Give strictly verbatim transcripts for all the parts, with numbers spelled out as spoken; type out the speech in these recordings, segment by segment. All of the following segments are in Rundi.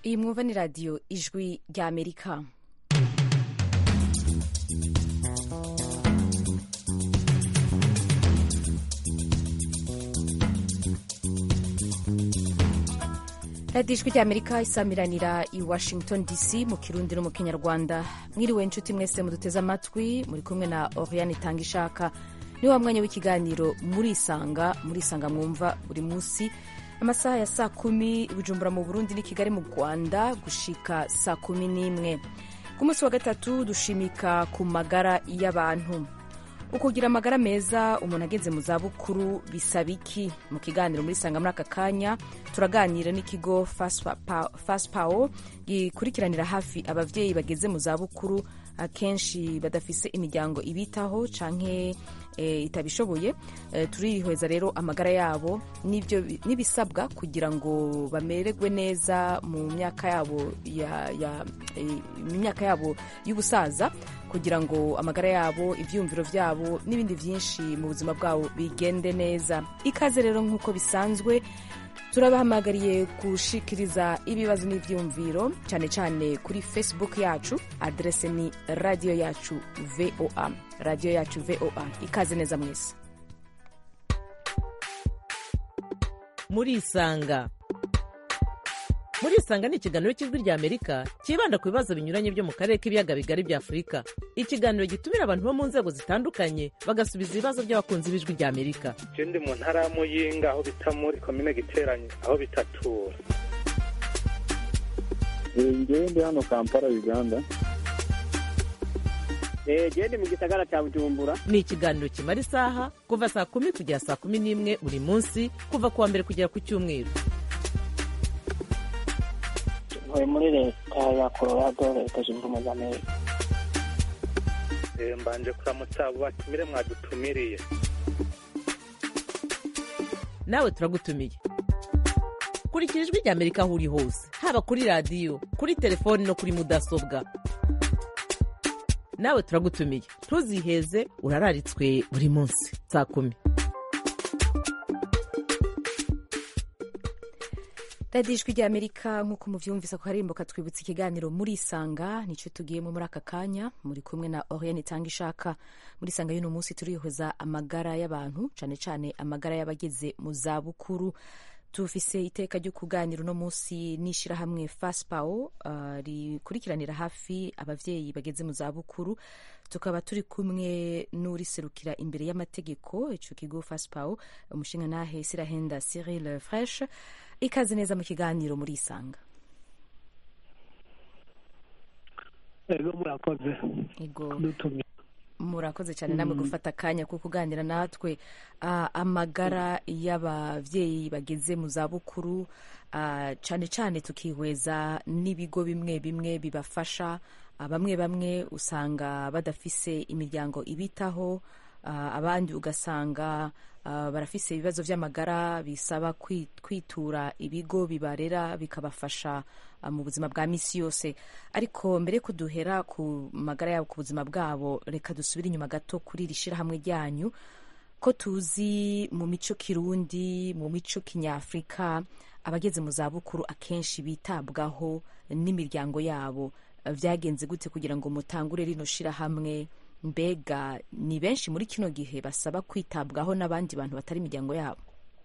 iyi mwumva ni radiyo ijwi rya Amerika. radiyo ijwi rya Amerika isamiranira i Washington D C mu kirundi no mu kinyarwanda. Mwiriwe inshuti mwese muduteze amatwi, muri kumwe na Oriane Itangishaka. Ni wa mwanya w'ikiganiro murisanga murisanga mwumva buri munsi amasaha ya saa kumi Bujumbura mu Burundi ni Kigali mu Rwanda gushika saa kumi n'imwe. Ku munsi wa gatatu dushimika ku magara y'abantu. Ukugira amagara meza umuntu ageze mu zabukuru bisaba iki? Mu kiganiro murisanga muri aka kanya turaganira n'ikigo Fastpaw gikurikiranira hafi abavyeyi bageze mu zabukuru akenshi badafise imiryango ibitaho canke e, itabishoboye. E, turihweza rero amagara yabo n'ivyo nibisabwa kugira ngo bamererwe neza mu myaka yabo ya, ya e, myaka yabo y'ubusaza, kugira ngo amagara yabo, ivyumviro vyabo n'ibindi vyinshi mu buzima bwabo bigende neza. Ikaze rero nk'uko bisanzwe turabahamagariye gushikiriza ibibazo n'ivyumviro cyane cyane kuri Facebook yacu, adrese ni radio yacu V O A, radio yacu V O A. Ikaze neza mwese. Murisanga Murisanga ni ikiganiro cy'ijwi rya Amerika kibanda ku bibazo binyuranye byo mu karere k'ibiyaga bigari bya Afurika. Ikiganiro gitumira abantu bo mu nzego zitandukanye bagasubiza ibibazo by'abakunzi b'ijwi rya Amerika. Je ndi mu ntara ya Muyinga aho bita muri komine Giteranyi aho bitatura. Ngewe ndi hano Kampala Uganda. Eh je ndi mu gisagara cya Bujumbura. Ni ikiganiro kimara isaha kuva saa kumi kugera saa kumi n'imwe buri munsi kuva kuwa mbere kugera ku cyumweru. Muri leta ya Colorado, leta zunze ubumwe za Amerika. Eh mbanje kuramutsa abo batumire mwadutumiriye. Nawe turagutumiye. Kurikira ijwi rya Amerika aho uri hose, haba kuri radio, kuri telefoni no kuri mudasobwa. Nawe turagutumiye. Ntuziheze, urararitswe buri munsi saa kumi. radiyo ijwi rya Amerika nk'uko muvyumvisa ko harimbo katwibutsa ikiganiro murisanga nico tugiyemo muri aka kanya. Muri kumwe na Oriane Itangishaka. Murisanga y'uno munsi turihweza amagara y'abantu, cane cane amagara y'abageze mu zabukuru. Tufise iteka ryo kuganira uno munsi n'ishirahamwe Fastpaw uh, rikurikiranira hafi abavyeyi bageze mu zabukuru. Tukaba turi kumwe n'uriserukira imbere y'amategeko ico kigo Fastpaw, umushinga nahe Sirahenda Cyril Fresh. Ikaze neza mu kiganiro murisanga. Ego murakoze. Ego. Dutumye. Murakoze cyane namwe gufata akanya ko kuganira natwe. Uh, amagara y'abavyeyi bageze mu zabukuru, uh, cyane cyane tukihweza n'ibigo bimwe bimwe bibafasha. Uh, bamwe bamwe usanga badafise imiryango ibitaho, uh, abandi ugasanga Uh, barafise ibibazo vy'amagara bisaba kwitura ibigo bibarera bikabafasha uh, mu buzima bwa misi yose. Ariko mbere ko duhera ku magara yabo, ku buzima bwabo, reka dusubire inyuma gato kuri rishira hamwe ryanyu. Ko tuzi mu mico kirundi, mu mico kinyafrika, abageze mu zabukuru akenshi bitabwaho n'imiryango yabo. Uh, vyagenze gute kugira ngo mutangure rino shira hamwe? Mbega ni benshi muri kino gihe basaba kwitabwaho n'abandi bantu batari imiryango yabo?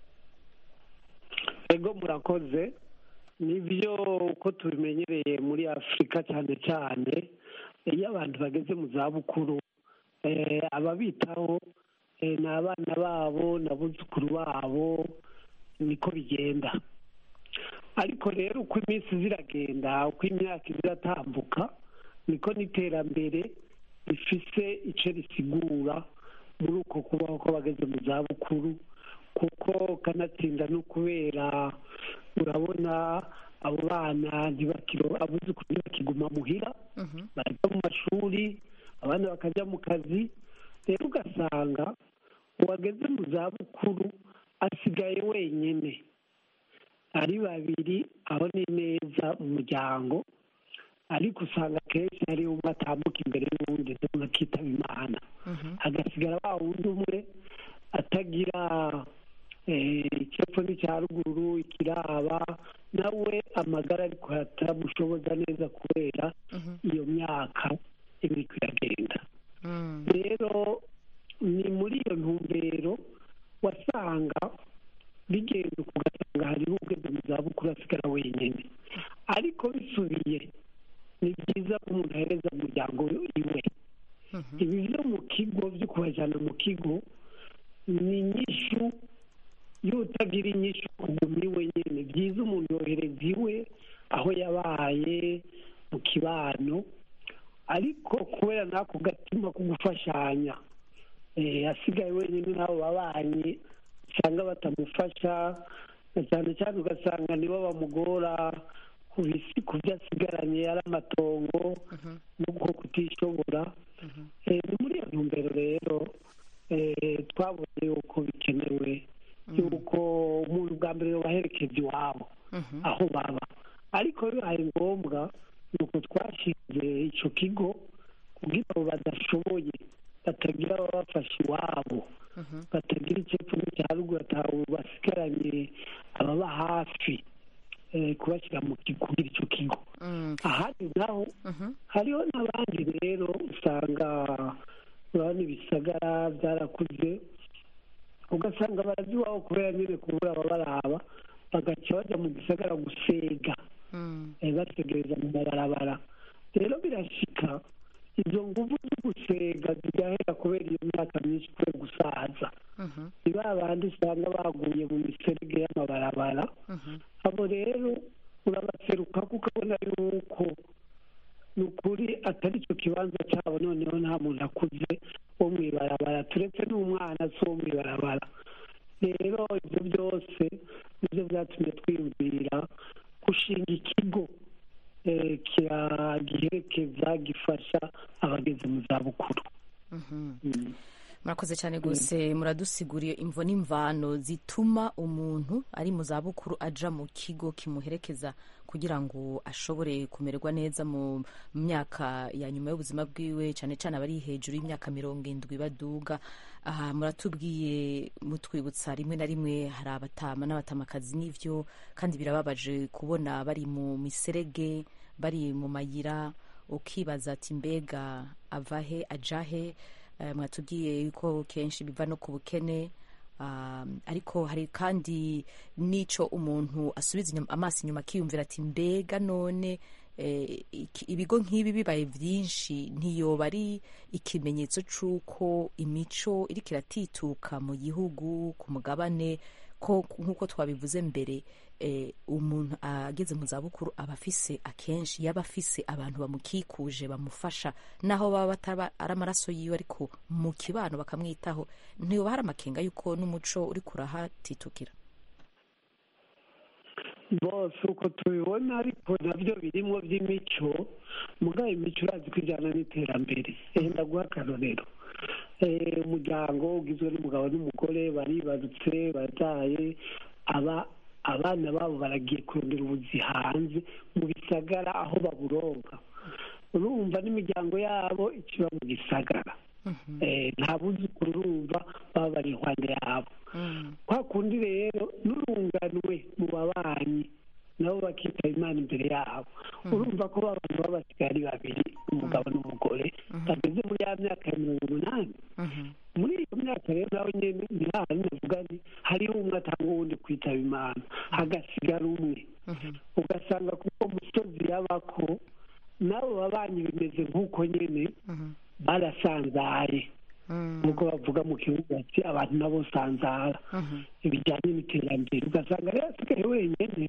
Ego murakoze. Nivyo uko tubimenyereye muri Afrika cyane cyane, iyo abantu bageze mu zabukuru eh, ababitaho eh, n'abana babo n'abuzukuru babo, niko bigenda. Ariko rero uko iminsi ziragenda, uko imyaka iratambuka, niko n'iterambere bifise ico risigura muri uko kubaho ko bageze mu zabukuru. Kuko kanatsinda no kubera urabona abo bana ntibakiro abuzukuru ntibakiguma muhira, bajya mu mashuri, abana bakaja mu kazi. Rero ugasanga uwageze mu zabukuru asigaye wenyene, ari babiri aho ni neza mu muryango, ariko usanga kenshi hari umwe atambuka imbere y'uwundi ndetse akitaba Imana. Hagasigara wa wundi umwe atagira icyepfo n'icya ruguru ikiraba nawe amagara ariko atamushoboza neza kubera iyo myaka iriko iragenda. Rero ni muri iyo ntumbero wasanga bigenda ugasanga hariho ugeze mu zabukuru asigara wenyine, ariko bisubiye ni byiza ko umuntu ahereza umuryango iwe. Ibi byo mu kigo byo kubajyana mu kigo ni inyishu y'utagira inyishu kuguma iwe nyine. Byiza umuntu yohereza iwe aho yabaye mu kibano, ariko kubera n'ako gatima ko gufashanya asigaye wenyine n'abo babanyi usanga batamufasha, cyane cyane ugasanga nibo bamugora ku byo asigaranye ari amatongo n'ubwo kutishobora. Ni muri iyo ntumbero rero twabonye yuko bikenewe yuko umuntu bwa mbere baherekeza iwabo aho baba, ariko bibaye ngombwa nuko twashinze icyo kigo kugira ngo badashoboye batagira ababafasha iwabo, batagira icyepfo n'icya ruguru basigaranye ababa hafi kubashyira mu kugira icyo kigo. Ahandi naho hariho n'abandi rero usanga urabona ibisagara byarakuze ugasanga barazi iwabo kubera nyine kubura ababaraba, bagaca bajya mu gisagara gusega bategereza mu mabarabara. Rero birashika izo nguvu zo gusega zigahera kubera iyo myaka myinshi kubera gusaza. Ni ba bandi usanga baguye mu miserege y'amabarabara, abo rero urabaseruka kuko abona yuko ni ukuri atari cyo kibanza cyabo, noneho nta muntu akuze wo mu ibarabara turetse n'umwana si wo mu ibarabara. Rero ibyo byose nibyo byatumye twiyumvira gushinga ikigo giherekeza gifasha abageze mu zabukuru. Murakoze cyane rwose, muradusiguriye imvo n'imvano zituma umuntu ari mu zabukuru aja mu kigo kimuherekeza kugira ngo ashobore kumererwa neza mu myaka ya nyuma y'ubuzima bwiwe, cyane cyane abari hejuru y'imyaka mirongo indwi baduga. Aha muratubwiye mutwibutsa rimwe na rimwe hari abatama n'abatamakazi, n'ivyo kandi birababaje kubona bari mu miserege, bari mu mayira, ukibaza ati mbega avahe ajahe. Mwatubwiye yuko kenshi biva no ku bukene, ariko hari kandi n'icyo umuntu asubiza amaso inyuma akiyumvira ati mbega none ibigo nk'ibi bibaye byinshi ntiyoba ari ikimenyetso cy'uko imico iriko iratituka mu gihugu ku mugabane, ko nk'uko twabivuze mbere umuntu ageze mu zabukuru aba afise akenshi yaba afise abantu bamukikuje bamufasha, naho baba bataba ari amaraso yiwe ariko mu kibano bakamwitaho. ntiyoba hari amakenga yuko n'umuco uri kurahatitukira? bose uko tubibona, ariko nabyo birimo by'imico, mugabo imico urazi ko ijyana n'iterambere. Ndaguha akarorero, umuryango ugizwe n'umugabo n'umugore baribarutse bataye, aba abana babo baragiye kurondera ubuzi hanze mu bisagara aho baburonka. Urumva n'imiryango yabo ikiba mu gisagara, nta buzukuru urumva baba bari iruhande yabo. Kwa kundi rero n'urunganwe mu babanyi nabo bakitaba Imana imbere yabo. Urumva ko abantu baba basigaye ari babiri, umugabo n'umugore bageze muri ya myaka ya mirongo umunani. Muri iyo myaka rero nawe nyine ntihari navuga nti hariho umwe atanga uwundi kwitaba Imana, hagasigara umwe. Ugasanga kuko umusozi yabako nabo babanyi bimeze nk'uko nyine barasanzaye, nk'uko bavuga mu kibuga ati abantu nabo sanzara ibijyanye n'iterambere. Ugasanga rero asigaye wenyine,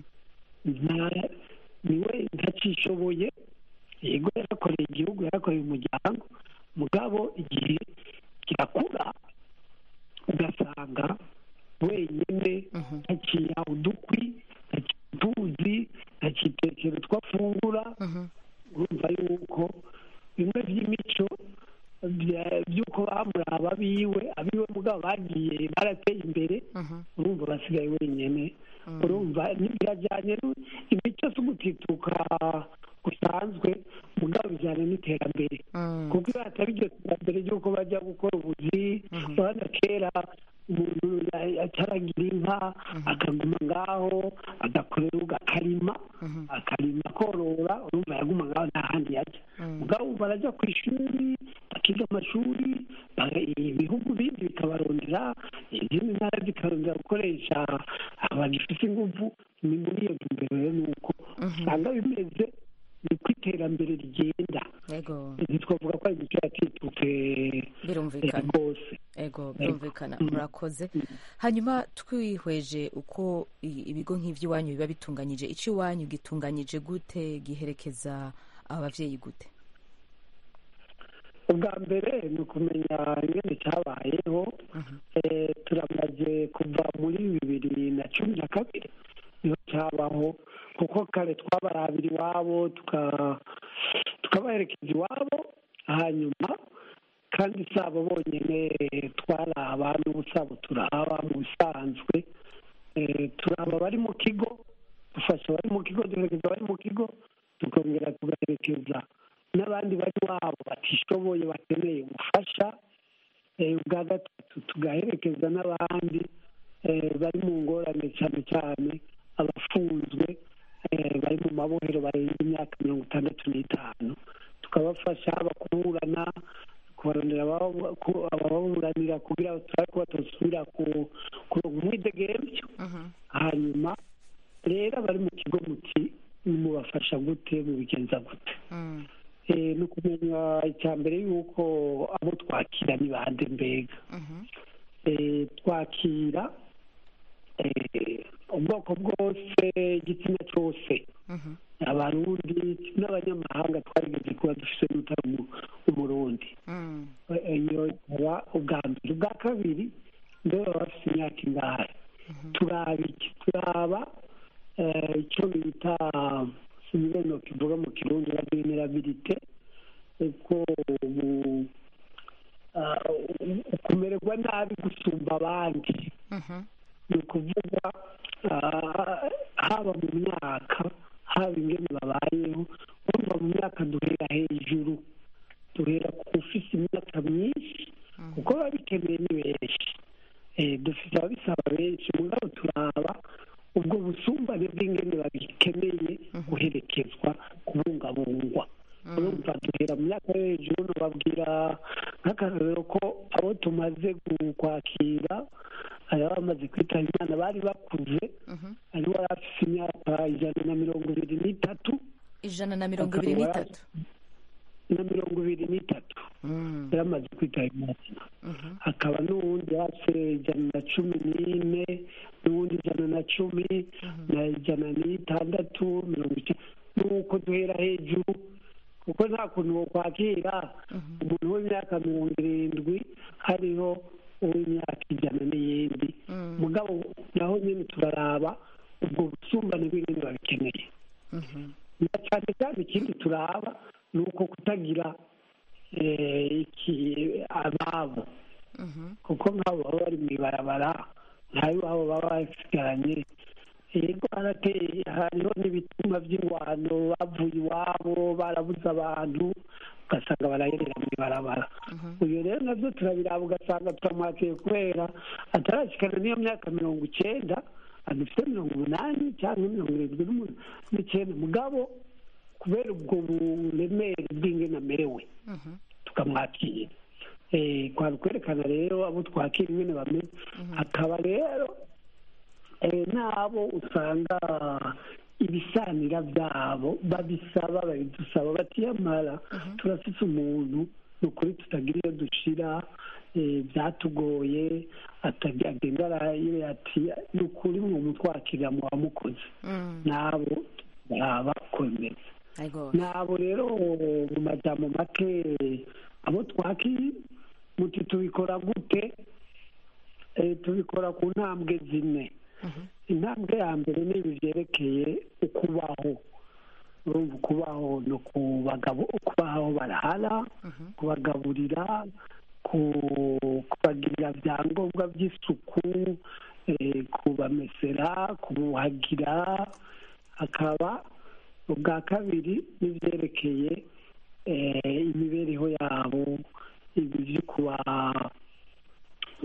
niwe ntacishoboye. Yego yarakoreye igihugu, yarakoreye umuryango, mugabo igihe kirakura ugasanga wenyine ntakiya udukwi, ntakituzi, ntakitekero twafungura. Urumva yuko bimwe by'imico by'uko bamuraba abiwe abiwe mugabo bagiye barateye imbere, urumva basigaye wenyine. Urumva birajyanye imico si ugutituka gusanzwe, mugabo bijyana n'iterambere, kuko iyo hatari iryo terambere ry'uko bajya gukora ubuzi. Urabona kera umuntu agaca aragira inka akaguma ngaho agakorera akarima akarima korora urumva yaguma ngaho nta handi yajya mugabo ubu barajya ku ishuri bakiga amashuri ibihugu bindi bikabarondera izindi ntara zikarondera gukoresha abantu bafite ingufu ni muri iyo ntumbero rero ni uko usanga bimeze ni ko iterambere rigenda ntitwavuga ko ari igice yatitutse birumvikana rwose ego birumvikana murakoze hanyuma twihweje uko ibigo nk'iby'iwanyu biba bitunganyije icyo iwanyu gitunganyije gute giherekeza ababyeyi gute ubwa mbere ni ukumenya ingene cyabayeho turamaze kuva muri bibiri na cumi na kabiri niho cyabaho kuko kare twabarabira iwabo tukabaherekeza iwabo hanyuma kandi si abo bonyine twaraba n'ubusabo turaba mu bisanzwe turaba bari mu kigo dufasha abari mu kigo duherekeza abari mu kigo tukongera tugaherekeza n'abandi bari iwabo batishoboye bakeneye ubufasha ubwa gatatu tugaherekeza n'abandi bari mu ngorane cyane cyane abafunzwe bari mu mabohero barenze imyaka mirongo itandatu n'itanu tukabafasha bakuburana kubarondera abababuranira kugira ngo turabe ko batasubira kuronka umwidegemvyo hanyuma rero abari mu kigo muti mubafasha gute mubigenza gute ni ukumenya icya mbere yuko abo twakira ni bande mbega twakira ubwoko bwose igitsina cyose abarundi n'abanyamahanga twarigeze kuba dufite n'utari umurundi iyo ikaba ubwa mbere ubwa kabiri mbere baba bafite imyaka ingahe turaba iki turaba icyo bita sinibeno kivuga mu kirundi na vulnerabilite uko ukumererwa nabi gusumba abandi ni ukuvuga haba mu myaka haba ingene babayeho urumva mu myaka duhera hejuru duhera ku ufise imyaka myinshi kuko biba bikeneye ni benshi dufite ababisaba benshi mugabo turaba ubwo busumbane bw'ingene babikeneye guherekezwa kubungabungwa urumva duhera mu myaka yo hejuru nababwira nk'akarorero ko abo tumaze kwakira hari abamaze kwitaba imana bari bakuze hari wari afite imyaka ijana na mirongo ibiri n'itatu ijana na mirongo ibiri n'itatu na mirongo ibiri n'itatu yari amaze kwitaba imana hakaba n'uwundi hafi ijana na cumi n'ine n'uwundi ijana na cumi na ijana n'itandatu mirongo icyenda n'uko duhera hejuru kuko nta kuntu wokwakira umuntu w'imyaka mirongo irindwi hariho uw'imyaka ijana n'iyindi mugabo naho nyine turaraba ubwo busumbane bw'ibintu babikeneye na cyane cyane ikindi turaba ni uko kutagira ababo kuko nk'abo baba bari mu ibarabara ntayo iwabo baba basigaranye yego harateye hariho n'ibituma by'ingwano bavuye iwabo barabuze abantu ugasanga barayerera mu ibarabara uyu rero nabyo turabiraba ugasanga turamwakiye kubera atarashikana n'iyo myaka mirongo icyenda adufite mirongo umunani cyangwa mirongo irindwi n'icyenda mugabo kubera ubwo buremere bw'ingene amerewe tukamwakira kwari kwerekana rero abo twakira ingene bameze hakaba rero n'abo usanga ibisanira byabo babisaba babidusaba batiyamara turafite umuntu ni ukuri tutagira iyo dushira byatugoye agenda arayire ati ni ukuri mu mutwakirira mu wamukoze n'abo baba komeza n'abo rero mu majambo make abo twakira muti tubikora gute tubikora ku ntambwe zimwe intambwe ya mbere ni ibi byerekeye ukubaho urumva ukubaho ni ukubaho barahara kubagaburira kubagirira ibyangombwa by'isuku kubamesera kubuhagira hakaba ubwa kabiri n'ibyerekeye imibereho yabo ibi byo kuba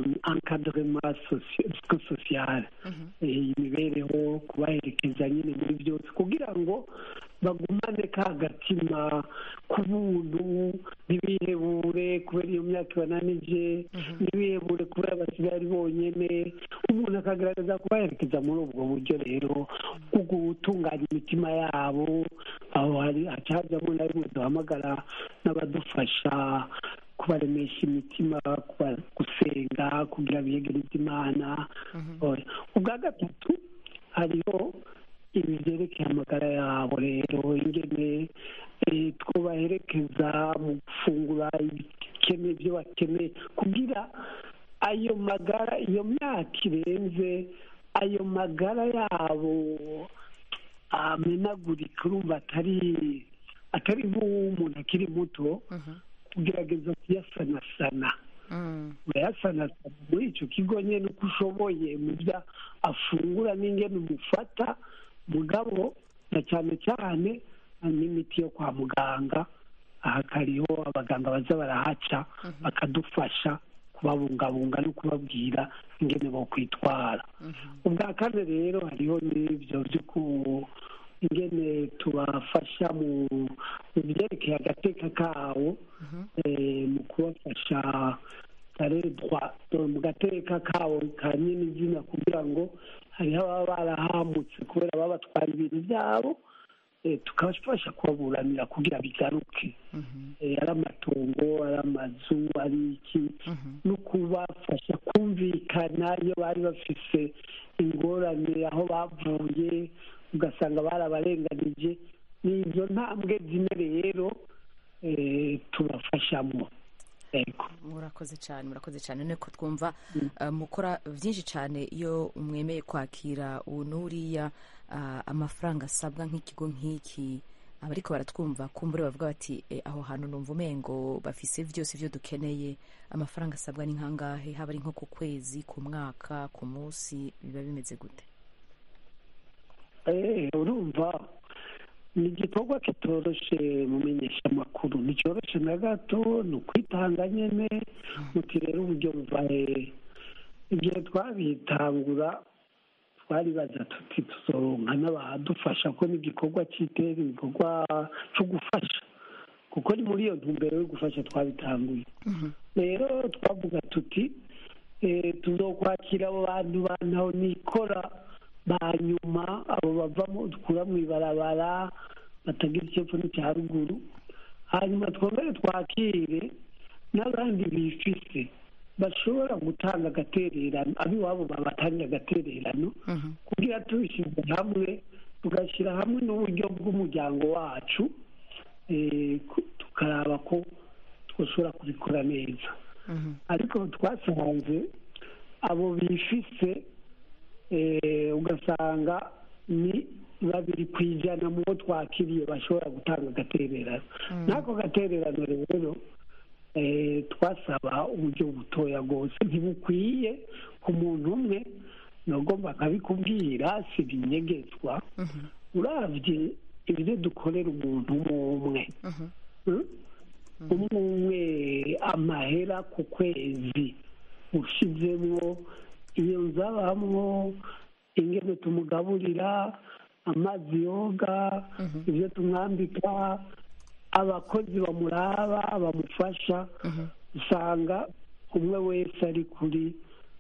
encadrement social imibereho kubaherekeza nyine muri byose kugira ngo bagumane ka gatima k'ubuntu ntibihebure kubera iyo myaka ibananije ntibihebure kubera basigaye ari bonyine umuntu akagaragaza kubaherekeza muri ubwo buryo rero bwo gutunganya imitima yabo aho hari hacajamo na rimwe duhamagara n'abadufasha kubaremesha imitima gusenga kugira biyegereze imana ubwa gatatu hariho ibi byerekeye amagara yabo rero ingene twobaherekeza mu gufungura ibikenewe ibyo bakeneye kugira ayo magara iyo myaka irenze ayo magara yabo amenagurika urumva atari atari nk'umuntu akiri muto kugerageza kuyasanasana urayasanasana muri icyo kigo nyine uko ushoboye mu byo afungura n'ingene umufata mugabo na cyane cyane n'imiti yo kwa muganga aha kariho abaganga baza barahaca bakadufasha kubabungabunga no kubabwira ingene bo kwitwara ubwa kane rero hariho n'ibyo byo ingene tubafasha mu byerekeye agateka kawo mu kubafasha mu gateka kawo ka nyine izina kugira ngo hariho ababa barahamutse kubera baba batwara ibintu byabo tukabafasha kubaburanira kugira bigaruke ari amatungo ari amazu ari iki no kubafasha kumvikana iyo bari bafise ingorane aho bavuye ugasanga barabarenganije ni izo ntambwe zimwe rero tubafashamo murakoze cyane murakoze cyane niko twumva mukora byinshi cyane iyo mwemeye kwakira ubu n'uriya amafaranga asabwa nk'ikigo nk'iki abariko baratwumva kumbure bavuga bati aho hantu numva umengo bafise byose byo dukeneye amafaranga asabwa ni nkangahe haba ari nko ku kwezi ku mwaka ku munsi biba bimeze gute urumva ni igikorwa kitoroshe mu menyeshamakuru nticyoroshye na gato ni ukwitanga nyine muti rero uburyo buva hehe igihe twabitangura twaribaza tuti tuzoronka n'abadufasha ko n'igikorwa cy'itera ibikorwa cyo gufasha kuko ni muri iyo ntumbero yo gufasha twabitanguye rero twavuga tuti tuzokwakira abo bantu bantaho nikora ba nyuma abo bavamo dukura mu ibarabara batagira icyepfo n'icya ruguru hanyuma twongere twakire n'abandi bifise bashobora gutanga agatererano ab'iwabo babatanga agatererano kugira tubishyize hamwe tugashyira hamwe n'uburyo bw'umuryango wacu tukaraba ko twashobora kubikora neza ariko twasanze abo bifise ugasanga ni babiri ku ijana mu bo twakiriye bashobora gutanga agatererano n'ako gatererano rero twasaba uburyo butoya rwose ntibukwiye ku muntu umwe ntugomba nkabikubwira si ibinyegezwa urabye ibyo dukorera umuntu umwe umwe umwe amahera ku kwezi ushyizemo iyo nzabamwo ingene tumugaburira amazi yoga ibyo tumwambika abakozi bamuraba bamufasha usanga umwe wese ari kuri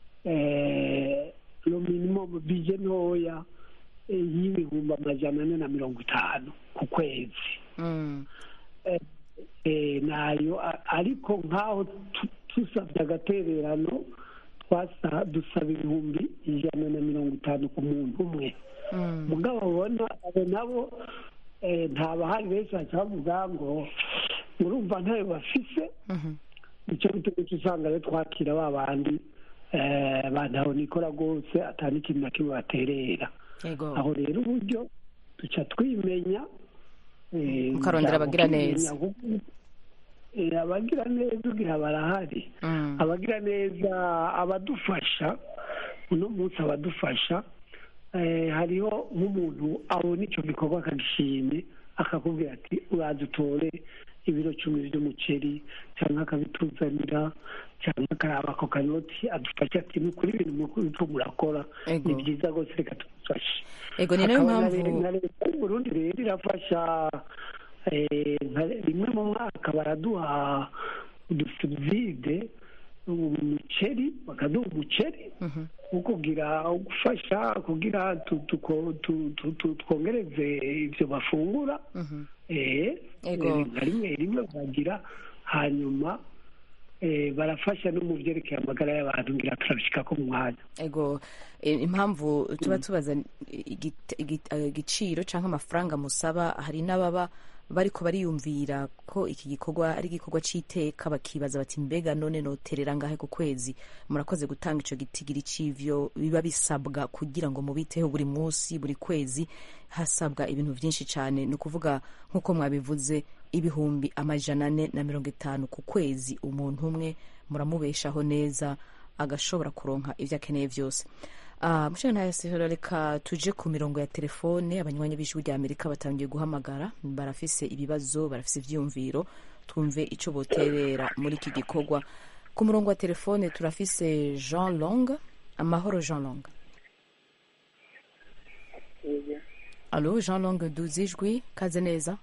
no minimum bije ntoya y'ibihumbi amajana ane na mirongo itanu ku kwezi nayo ariko nk'aho dusabye agatererano dusaba ibihumbi ijana na mirongo itanu ku muntu umwe mugabo babona abo nabo ntabahari benshi bavuga ngo murumva ntayo bafise nicyo gituma usanga rero twakira ba bandi bantaho nikora rwose atari ikintu na kimwe baterera aho rero uburyo duca twimenya ukarondera abagira neza abagira neza ugira barahari abagira neza abadufasha uno munsi abadufasha hariho nk'umuntu abona icyo gikorwa akagishimye akakubwira ati uraza utore ibiro cumi by'umuceri cyangwa akabituzanira cyangwa akaraba ako kanoti adufasha ati ni ukuri ibintu muriko murakora ni byiza rwose reka tugufashe. Ego ni nayo mpamvu na leta y'Uburundi rero irafasha rimwe mu mwaka baraduha udusubside umuceri bakaduha umuceri wo kugira gufasha kugira twongereze ibyo bafungura rimwe rimwe bagira hanyuma barafasha no mu byerekeye amagara y'abantu ngira turabishika ko mu mwanya. Ego impamvu tuba tubaza igiciro cyangwa amafaranga musaba, hari n'ababa bariko bariyumvira ko iki gikorwa ari igikorwa c'iteka bakibaza bati mbega none noterera ngahe ku kwezi. Murakoze gutanga ico gitigiri c'ivyo biba bisabwa kugira ngo mubiteho buri munsi buri kwezi, hasabwa ibintu vyinshi cyane. Ni ukuvuga nk'uko mwabivuze ibihumbi amajana ane na mirongo itanu ku kwezi, umuntu umwe muramubeshaho neza agashobora kuronka ivyo akeneye vyose. Uh, Mushana reka tuje ku mirongo ya telefone. Abanywanyi b'ijwi rya Amerika batangiye guhamagara, barafise ibibazo, barafise ivyumviro, twumve ico boterera muri iki gikorwa. Ku murongo wa telefone turafise Jean Long. Amahoro Jean Long. Ego. Allo Jean Long, duzijwi kaze neza.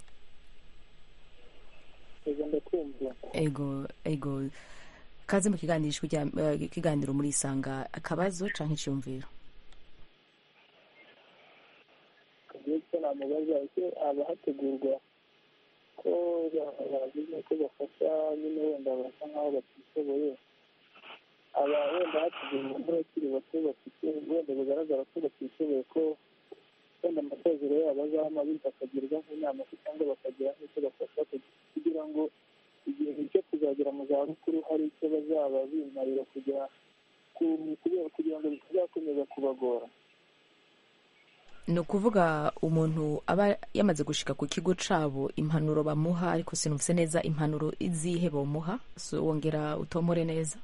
Ego ndakumva. Ego ego kaze mu kiganiro uh, kiganiro muri Isanga, akabazo canke icyumviro. Kabisa namubaza ese aba hategurwa ko bagize ko bafasha nyine wenda basa nkaho batishoboye, aba wenda hategurwa n'abakiri bato bafite wenda bigaragara ko batishoboye, ko wenda amasezero yabo azama bakagirwa nk'inama cyangwa bakagira nk'icyo bafasha kugira ngo igihe cyo kuzagera mu zabukuru hari icyo bazaba bimarira kugira kugira ngo bitazakomeza kubagora. Ni ukuvuga umuntu aba yamaze gushika ku kigo cabo, impanuro bamuha, ariko sinumvise neza impanuro izihe bomuha, so wongera utomore neza.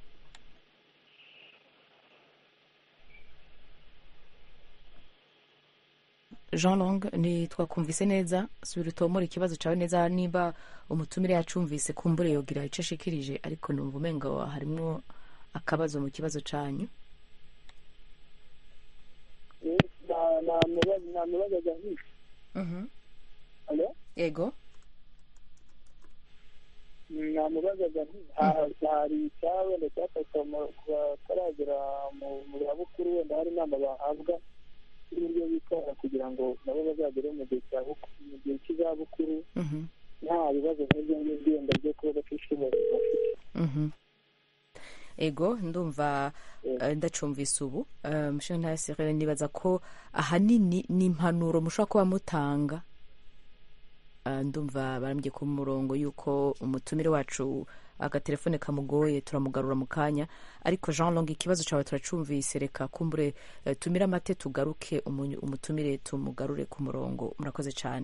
Jean Long, ni twakumvise neza, subira utomore ikibazo cawe neza, niba umutumire yacumvise kumbure yogira ico ashikirije, ariko numva umengo harimwo akabazo mu kibazo canyu. namubazaga nti ego namubazaga nti hari icyaha wenda cyafatwa ku bataragera mu zabukuru, wenda hari inama bahabwa n'uburyo bitwara kugira ngo nabo bazagere mu gihe cy'izabukuru nta bibazo nk'ibyo ngibyo wenda byo kuba batishoboye bafite. Ego ndumva ndacumvise ubu. Mushana Cyril, nibaza ko ahanini ni impanuro mushobora kuba mutanga. Ndumva barambye ku murongo yuko umutumire wacu agatelefone kamugoye, turamugarura mu kanya, ariko Jean Long ikibazo cyawe turacumvise, reka kumbure tumira amate tugaruke umutumire tumugarure ku murongo. Murakoze cyane.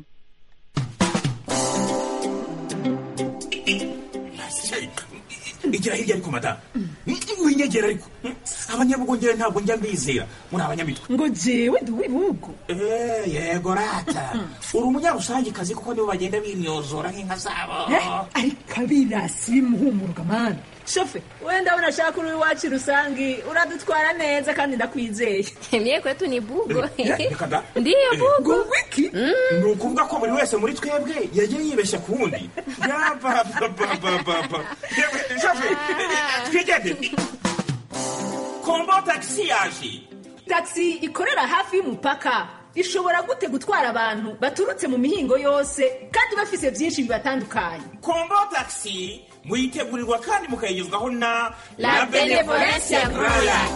Igira hirya ariko madamu winyegera, ariko abanyabugongera ntabwo njya mbizera, muri abanyamitwe ngo jewe ndi uw'ibihugu. Eh yego rata, uri umunyarusange kazi kuko nibo bagenda bimyozora nk'inka zabo. Ariko abirasi bimuhumuruka mani. Shofe, wenda unashaka uri iwacu rusangi, uradutwara neza kandi ndakwizeye. Mie kwetu ni bugo. Ndiyo bugo. Wiki? Ni ukuvuga ko buri wese muri twebwe yagiye yibeshya ku wundi. Yapapapapapa. Shofe, twigende. Kombo taxi yaje. Taxi ikorera hafi y'umupaka. Ishobora gute gutwara abantu baturutse mu mihingo yose kandi bafise byinshi bibatandukanye. Kombo taxi muyitegurirwa kandi mukayigezwaho na La Benevolencia Royal.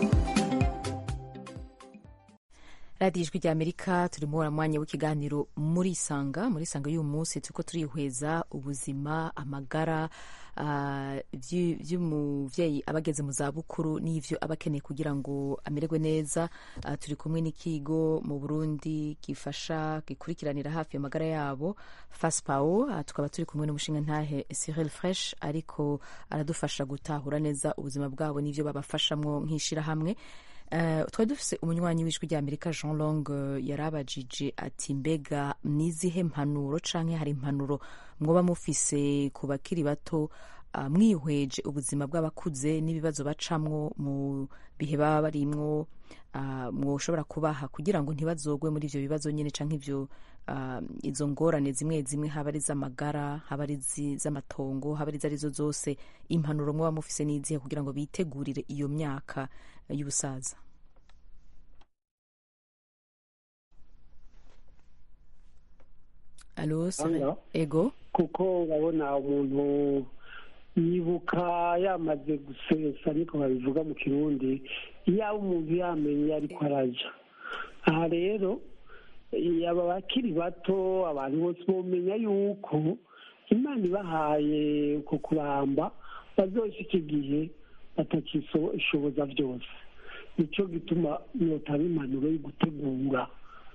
Radio Ijwi rya Amerika, turi mu mwanya w'ikiganiro muri Isanga. Muri Isanga y'uyu munsi turiko turihweza ubuzima, amagara uh, vy'umuvyeyi abageze mu zabukuru n'ivyo abakeneye kugira ngo amererwe neza. Uh, turi kumwe n'ikigo mu Burundi gifasha gikurikiranira hafi amagara yabo FASPAO. Uh, tukaba turi kumwe n'umushinga ntahe Cyril Fresh, ariko aradufasha gutahura neza ubuzima bwabo n'ivyo babafashamwo nk'ishira hamwe. twari dufise umunywanyi w'ijwi rya Amerika Jean Long yarabajije ati mbega nizihe mpanuro canke hari impanuro mwoba mufise ku bakiri bato mwihweje ubuzima bw'abakuze n'ibibazo bacamwo mu bihe baba barimwo, mwoshobora kubaha kugira ngo ntibazogwe muri ivyo bibazo nyene canke ivyo izo ngorane zimwe zimwe, haba ari iz'amagara, haba ari iz'amatongo, haba ari izo arizo zose, impanuro mwoba mufise n'izihe kugira ngo bitegurire iyo myaka y'ubusaza? Alo, ego, kuko urabona umuntu yibuka yamaze gusesa, niko babivuga mu Kirundi, iyo umuntu yamenye ariko araja. Aha rero aba bakiri bato, abantu bose bomenya yuko Imana ibahaye uko kuramba bazoshika igihe batakishoboza byose. Nico gituma notaba impanuro yo gutegura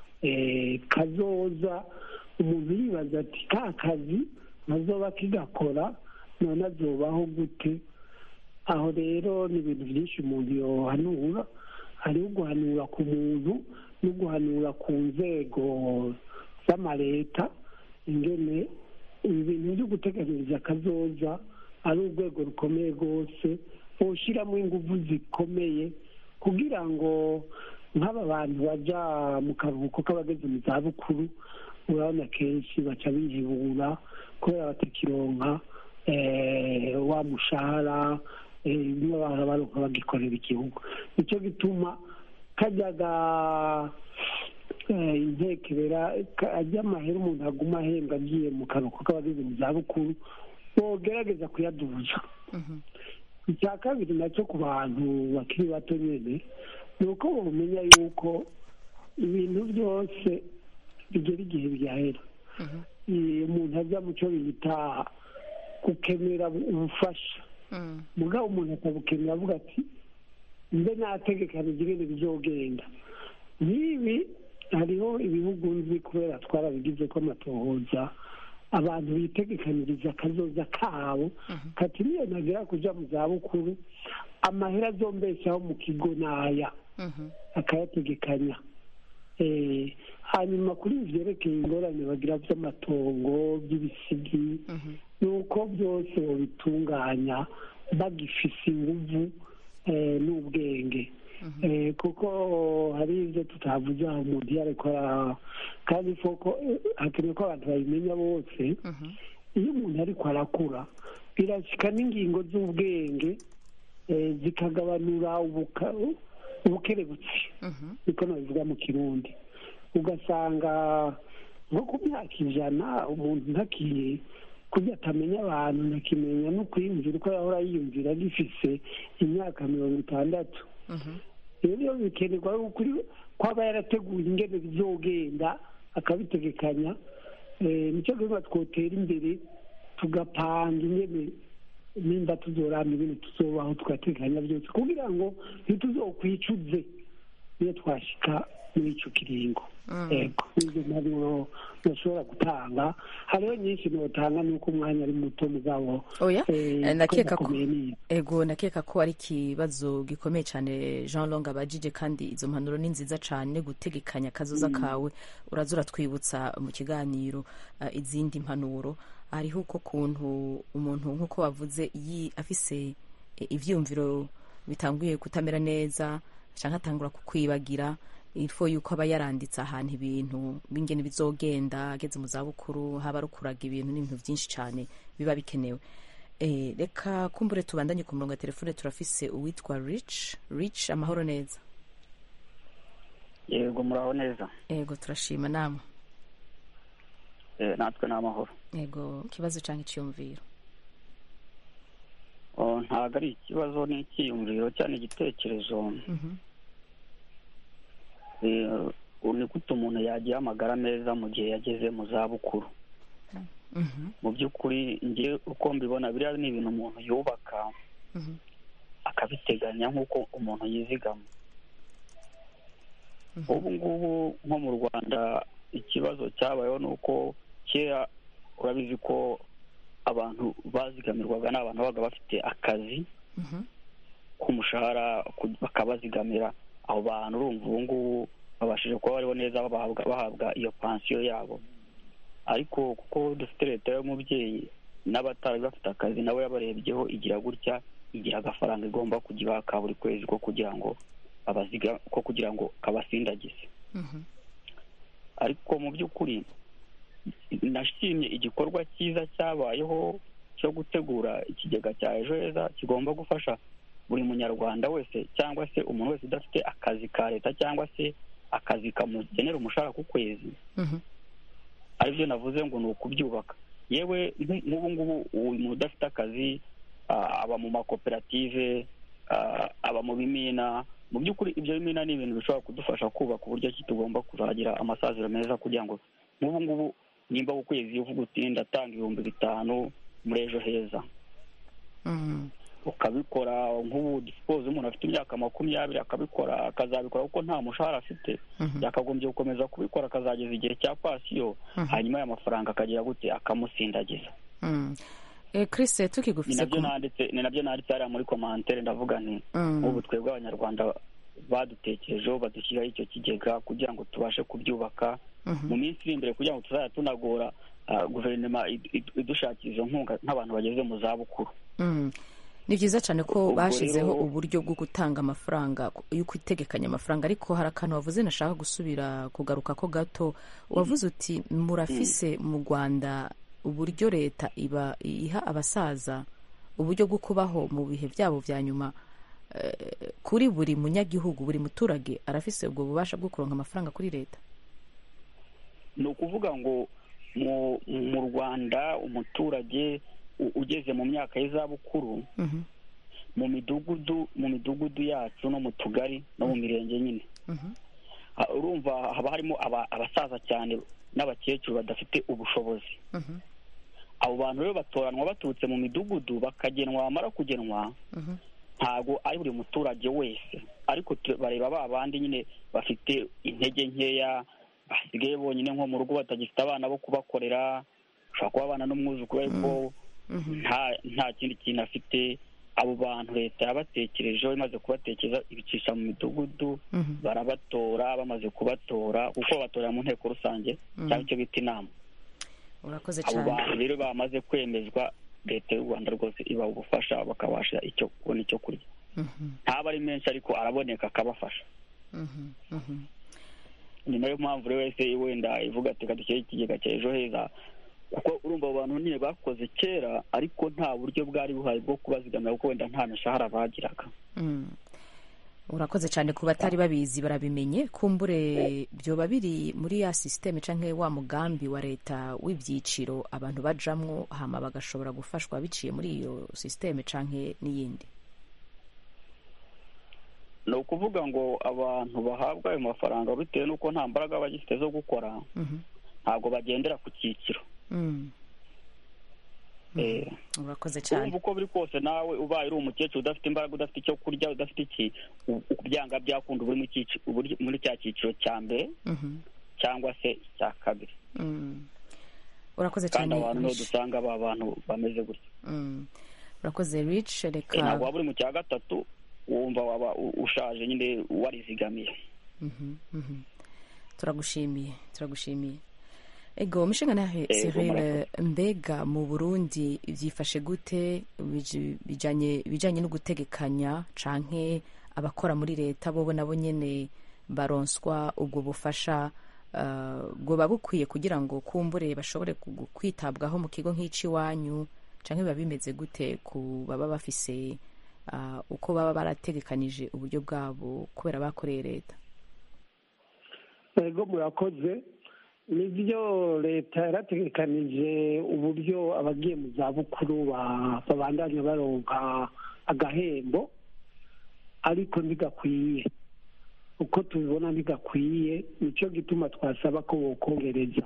kazoza. Umuntu yibaza ati ka kazi nazoba kigakora none azobaho gute? Aho rero ni ibintu byinshi umuntu yohanura, hariho guhanura ku muntu no guhanura ku nzego z'amaleta, ingene ibintu byo guteganiriza akazoza ari urwego rukomeye rwose, boshiramo ingufu zikomeye kugira ngo nk'aba bantu baja mu karuhuko k'abageze mu zabukuru, urabona kenshi baca bihebura kubera batakironka wa mushahara niba baronka bagikorera igihugu. Nicyo gituma kajyaga intekebera ajya amahera umuntu aguma ahembwa agiye mu karuhuko k'abageze mu zabukuru, bogerageza kuyaduza. Icya kabiri nacyo ku bantu bakiri bato nyine ni uko bamenya yuko ibintu byose bigera igihe byahera. Umuntu ajya mu cyo bita gukenera ubufasha, mugabo umuntu akabukenera avuga ati mbe nategekanije ibintu bizogenda. Nibi hariho ibihugu nzi kubera twarabigize ko amatohoza, abantu bitegekaniriza akazoza kabo, kati niyo nagera kuja mu zabukuru amahera azombeshaho mu kigo naya, akayategekanya. Hanyuma kuri ivyerekeye ingorane bagira vy'amatongo, by'ibisigi, nuko byose babitunganya bagifise inguvu n'ubwenge, kuko hari ivyo tutavuze aho umuntu yarekora, kandi foko hakenewe ko abantu babimenya bose. Iyo umuntu ariko arakura birashika n'ingingo z'ubwenge zikagabanura ubukerebutsi, niko nabivuga mu Kirundi. Ugasanga nko ku myaka ijana umuntu ntakiye kurya atamenya abantu, ntakimenya no kwiyumvira uko yahora yiyumvira agifise imyaka mirongo itandatu. Rero bikenerwa ukuri kwaba yarateguye ingene bizogenda akabitegekanya. Nicyo gituma twotera imbere tugapanga ingene nimba tuzorama ibintu tuzobaho tugateganya byose, kugira ngo ntituzokwicuze iyo twashika muri ico kiringo. Ego, izo ntabwo nashobora gutanga, hariho nyinshi notanga nuko umwanya ari muto mugabo. Oya, nakeka ko ego nakeka ko ari ikibazo gikomeye cyane Jean Long abajije, kandi izo mpanuro ni nziza cyane, gutegekanya kazoza kawe. Urazura twibutsa mu kiganiro izindi mpanuro. Hariho uko kuntu umuntu nk'uko wavuze yi afise ivyumviro bitanguye kutamera neza canke atangura kukwibagira, ifo yuko aba yaranditse ahantu ibintu bingene bizogenda ageze mu zabukuru, haba rukuraga ibintu n'ibintu byinshi cyane biba bikenewe. Eh, reka kumbure tubandanye ku murongo wa telefone. Turafise uwitwa Rich. Rich, amahoro neza? Yego, muraho neza. Yego, turashima. namwe? Eh, natwe n'amahoro. Yego, kibazo canke cyumviro? Oh, ntago ari ikibazo n'ikiyumviro cyane igitekerezo. Mhm. Eh, ni gute umuntu yagira amagara meza mu gihe yageze mu zabukuru? Mu by'ukuri ngiye uko mbibona biriya ni ibintu umuntu yubaka akabiteganya nk'uko umuntu yizigama. Ubu ngubu nko mu Rwanda ikibazo cyabayeho ni uko kera urabizi ko abantu bazigamirwaga n'abantu babaga bafite akazi k'umushahara bakabazigamira abo bantu urumva ubu ngubu babashije kuba bariho neza bahabwa bahabwa iyo pansiyo yabo. Ariko kuko dufite leta y'umubyeyi n'abatari bafite akazi nabo yabarebyeho igira gutya, igira agafaranga igomba kugira ka buri kwezi ko kugira ngo abaziga ko kugira ngo kabasindagize. Ariko mu by'ukuri nashimye igikorwa cyiza cyabayeho cyo gutegura ikigega cya ejo heza kigomba gufasha buri munyarwanda wese cyangwa se umuntu wese udafite akazi ka leta cyangwa se akazi kamugenera umushahara ku kwezi. Aribyo navuze ngo ni ukubyubaka. Yewe nk'ubu ngubu umuntu udafite akazi aba mu makoperative, aba mu bimina. Mu by'ukuri ibyo bimina ni ibintu bishobora kudufasha kubaka uburyo ki tugomba kuzagira amasaziro meza kugira ngo nk'ubu ngubu nimba ku kwezi uvuga uti ndatanga ibihumbi bitanu muri ejo heza, ukabikora nk'ubu dispose umuntu afite imyaka makumyabiri akabikora akazabikora kuko nta mushahara afite, yakagombye gukomeza kubikora akazageza igihe cya pasiyo, hanyuma aya mafaranga akagira gute akamusindagiza. Chris tukigufise ku ni nabyo nanditse hariya muri commentaire ndavuga nti ubu twebwe abanyarwanda badutekerejeho badushyiraho icyo kigega kugira ngo tubashe kubyubaka mu minsi iri imbere kugira ngo tuzajya tunagora guverinoma idushakira izo nkunga nk'abantu bageze mu zabukuru. Ni byiza cyane ko bashizeho uburyo bwo gutanga amafaranga yo kwitegekanya amafaranga, ariko hari akantu wavuze nashaka gusubira kugaruka ko gato. Wavuze uti murafise mu Rwanda uburyo leta iba iha abasaza uburyo bwo kubaho mu bihe byabo vya nyuma. Kuri buri munyagihugu buri muturage arafise ubwo bubasha bwo kuronka amafaranga kuri leta. Ni ukuvuga ngo mu Rwanda umuturage ugeze mu myaka y'izabukuru mu midugudu mu midugudu yacu no mu tugari no mu mirenge nyine, urumva haba harimo abasaza cyane n'abakecuru badafite ubushobozi. Abo bantu rero batoranwa baturutse mu midugudu bakagenwa, bamara kugenwa ntago ari buri muturage wese, ariko bareba ba bandi nyine bafite intege nkeya, basigaye bonyine nko mu rugo batagifite abana bo kubakorera, ushobora kuba abana n'umwuzukuru ariko nta nta kindi kintu afite. Abo bantu leta yabatekerejeho, imaze kubatekereza ibicisha mu midugudu, barabatora. Bamaze kubatora kuko batorera mu nteko rusange cyangwa icyo bita inama. Urakoze cyane. Abo bantu rero bamaze kwemezwa, leta y'u Rwanda rwose ibaha ubufasha bakabasha icyo kubona icyo kurya. Ntaba ari menshi ariko araboneka akabafasha. Ni nayo mpamvu rero wese wenda ivuga ati kadushyire ikigega cya ejo heza, kuko urumva abo bantu nyine bakoze kera ariko nta buryo bwari buhari bwo kubazigamira kuko wenda nta mishahara bagiraga. Urakoze cyane ku batari babizi barabimenye. Kumbure byoba biri muri ya systeme canke wa mugambi wa leta w'ibyiciro abantu bajamwo hama bagashobora gufashwa biciye muri iyo systeme canke n'iyindi. ni ukuvuga ngo abantu bahabwa ayo mafaranga bitewe n'uko nta mbaraga bagifite zo gukora, ntabwo bagendera ku cyiciro. Urakoze cyane. Urumva uko biri kose nawe ubaye uri umukecuru udafite imbaraga, udafite icyo kurya, udafite iki, byanga byakunda uri muri cya cyiciro cya mbere cyangwa se icya kabiri. Urakoze cyane. Kandi abantu dusanga aba bantu bameze gutya. Urakoze Rich. Reka ntabwo waba uri mu cya gatatu wumva waba ushaje nyine warizigamiye. Turagushimiye turagushimiye. Ego mishinga nahe Cyril, mbega mu Burundi byifashe gute bijanye bijanye no gutegekanya canke abakora muri leta bo nabo nyene baronswa ubwo bufasha bwo babukwiye kugira ngo kumbure bashobore kwitabwaho mu kigo nk'ici wanyu, canke biba bimeze gute ku baba bafise uko baba barategekanije uburyo bwabo kubera bakoreye leta? Ego murakoze. Nibyo leta yarategekanije uburyo abagiye mu zabukuru babandanya baronka agahembo, ariko ntigakwiye. Uko tubibona ntigakwiye, nicyo gituma twasaba ko bokongereza.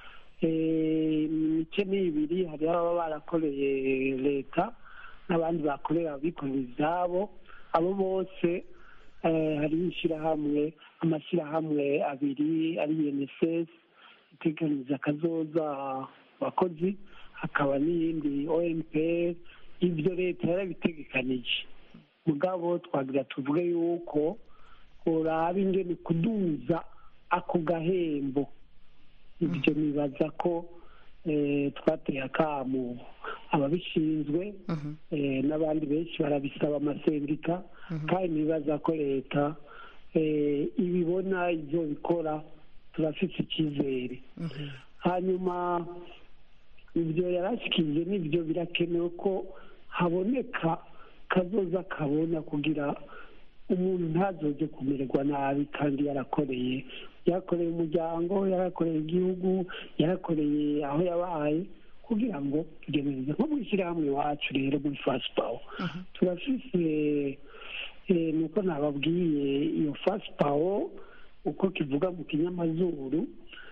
Imice ni ibiri, hari ababa barakoreye leta n'abandi bakorera abikorera izabo. Abo bose hari ishyirahamwe amashyirahamwe abiri ari U N S S iteganyiriza akazoza abakozi, hakaba n'iyindi O M P R. Ibyo leta yarabitegekanije, mugabo twagira tuvuge yuko tworaba ingene kuduza ako gahembo. Ibyo nibaza ko twateye akamu ababishinzwe n'abandi benshi barabisaba amasendika, kandi nibaza ko leta ibibona ibyo bikora, turafite icyizere. Hanyuma ibyo yarashikije n'ibyo birakenewe ko haboneka kazoza kabona kugira umuntu ntazoze kumererwa nabi kandi yarakoreye yarakoreye umuryango, yarakoreye igihugu, yarakoreye aho yabaye, kugira ngo tugerageze nko mu ishyirahamwe iwacu rero muri fast power turafise nuko nababwiye iyo fast power uko kivuga mu kinyamazuru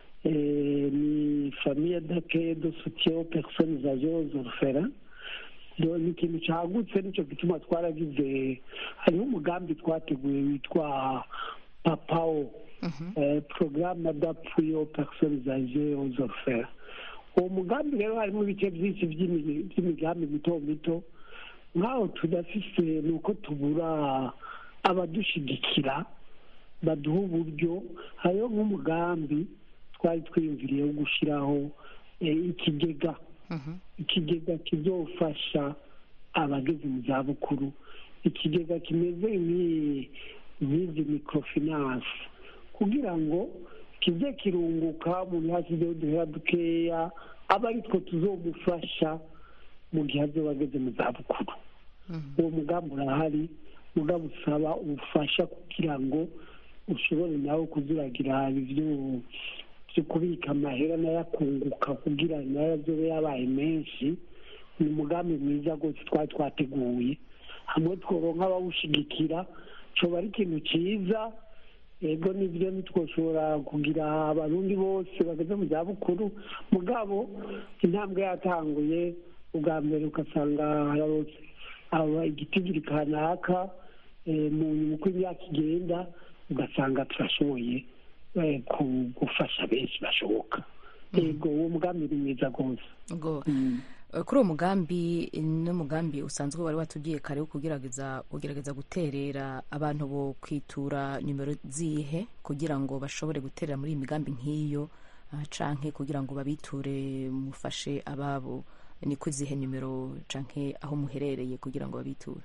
ni famille d'accueil de soutien aux personnes âgées aux orphelins. ni ikintu cyagutse, nicyo gituma twaragize, hariho umugambi twateguye witwa papao, programme d'appui aux personnes âgées aux orphelins. uwo mugambi rero harimo ibice byinshi by'imigambi mito mito, nk'aho tudafise ni uko tubura abadushigikira baduha uburyo. hariho nk'umugambi twari twiyumviriye wo gushyiraho ikigega ikigega kizofasha abageze mu zabukuru, ikigega kimeze nk'izi microfinance, kugira ngo kize kirunguka umuntu hasizeho uduhera dukeya, aba ari two tuzomufasha mu gihe azoba ageze mu zabukuru. uwo mugambi urahari, mugabo usaba ubufasha kugira ngo ushobore nawe kuzuragira ibyo byo kubika amahera n'ayakunguka kugira nayo azobe yabaye menshi. ni umugambi mwiza rwose twari twateguye, hamwe tworonka abawushigikira coba ari ikintu cyiza. ego nibyo ntitwoshobora kugira abarundi bose bageze mu zabukuru, mugabo intambwe yatanguye. ubwa mbere ugasanga hararose aba igitigiri kanaka, mu nyuma uko imyaka igenda ugasanga turashoboye gufasha benshi bashoboka. ego uwo mugambi ni mwiza rwose. kuri uwo mugambi n'umugambi usanzwe wari watubwiye kare wo kugerageza kugerageza guterera abantu bo kwitura nimero zihe kugira ngo bashobore guterera muri iyi migambi nk'iyo, canke kugira ngo babiture mufashe ababo, ni ko zihe nimero canke aho muherereye kugira ngo babiture?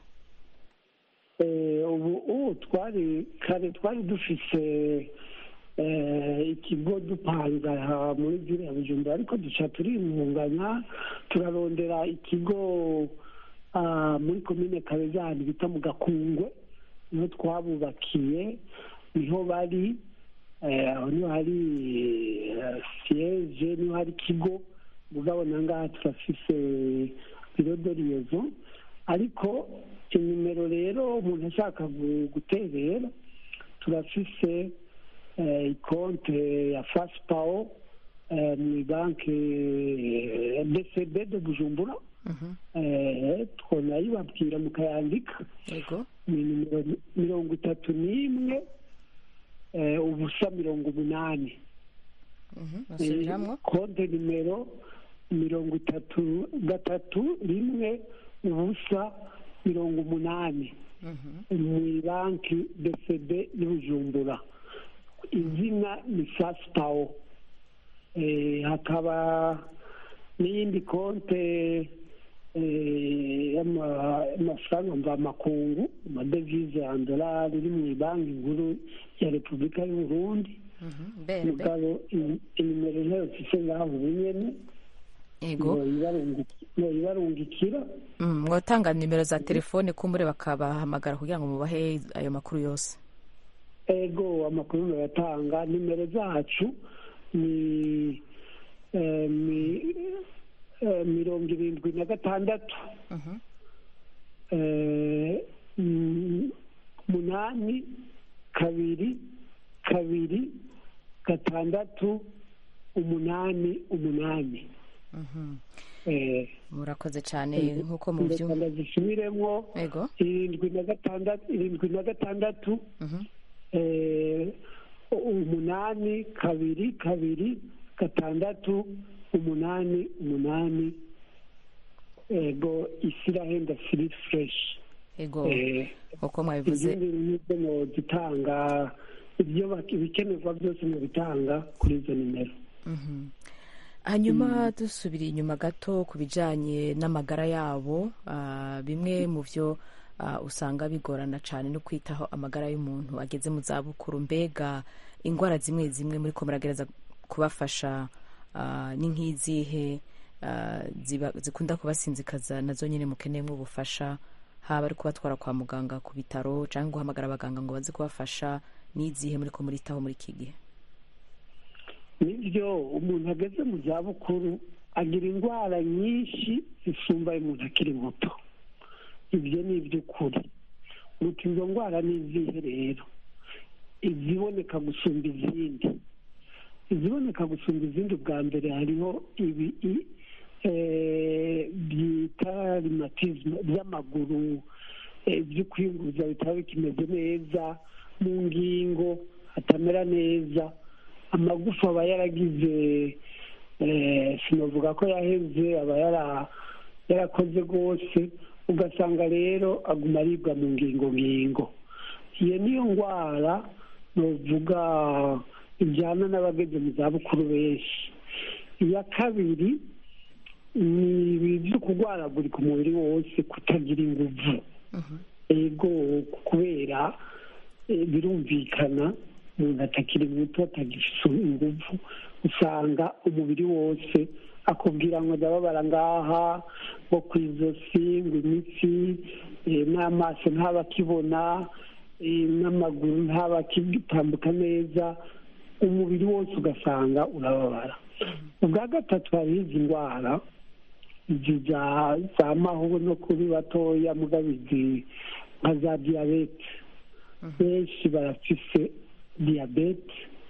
ubu ubu twari kare twari dufise ikigo dupanga muri ziriya Bujumbura, ariko duca turimunganya turarondera ikigo muri komine Kabezani bita mu Gakungwe, niho twabubakiye, niho bari, aho niho hari siège, niho hari ikigo. mugabo nangaha turafise biro de liaison, ariko inimero rero umuntu ashaka guterera turafise ikonte ya fast power mu banki B C B de Bujumbura. twonayibabwira mukayandika, ni nimero mirongo itatu n'imwe ubusa mirongo umunani. konte nimero mirongo itatu gatatu rimwe ubusa mirongo umunani mu banki B C B y'Ubujumbura. izina ni fast power. hakaba n'iyindi konte y'amafaranga mvamakungu, amadevize ya dolari, iri mu banki nkuru ya Repubulika y'u Burundi. mugabo inimero ntayo mfise ngaho ubu nyene, noyibarungikira. mwotanga nimero za telefone kumbure bakabahamagara kugira ngo mubahe ayo makuru yose? ego amakuru noyatanga. nimero zacu ni mirongo irindwi na gatandatu umunani kabiri kabiri gatandatu umunani umunani. murakoze cyane. nk'uko mubyumva zisubiremo irindwi na gatandatu irindwi na gatandatu umunani kabiri kabiri gatandatu umunani umunani. ego isirahenda siri fureshi. ego uko mwabivuze izindi n'ibyo zitanga ibyo ibikenerwa byose mu bitanga kuri izo nimero. hanyuma dusubira inyuma gato ku bijyanye n'amagara yabo, bimwe mu byo usanga bigorana cyane no kwitaho amagara y'umuntu ageze mu zabukuru, mbega indwara zimwe zimwe muri ko muragereza kubafasha ni nk'izihe zikunda kubasinzikaza nazo nyine mukeneyemo ubufasha, haba ari kubatwara kwa muganga ku bitaro cyangwa guhamagara abaganga ngo baze kubafasha, n'izihe muri ko muritaho muri iki gihe? nibyo umuntu ageze mu zabukuru agira indwara nyinshi zisumba umuntu akiri muto, ibyo ni iby'ukuri. muti izo ndwara ni izihe rero? iziboneka gusumba izindi iziboneka gusumba izindi bwa mbere hariho ibi byita rimatisme by'amaguru, ibyo kwiyunguruza bitaba bikimeze neza, mu ngingo hatamera neza, amagufa aba yaragize sinavuga ko yaheze, aba yarakoze rwose, ugasanga rero aguma aribwa mu ngingo ngingo. iyo niyo ndwara novuga ijyana n'abageze mu zabukuru benshi. iya kabiri ni ibi byo kurwaragurika umubiri wose, kutagira inguvu. ego kubera birumvikana umuntu atakiri muto atagifite inguvu, usanga umubiri wose akubwira ngo ndababara ngaha, ngo ku izosi, ngo imitsi, n'amaso ntaba akibona, n'amaguru ntaba akitambuka neza, umubiri wose ugasanga urababara. ubwa gatatu hari izi ndwara zamaho no kuri batoya mugabizi nka za diyabete. benshi barafise diyabete,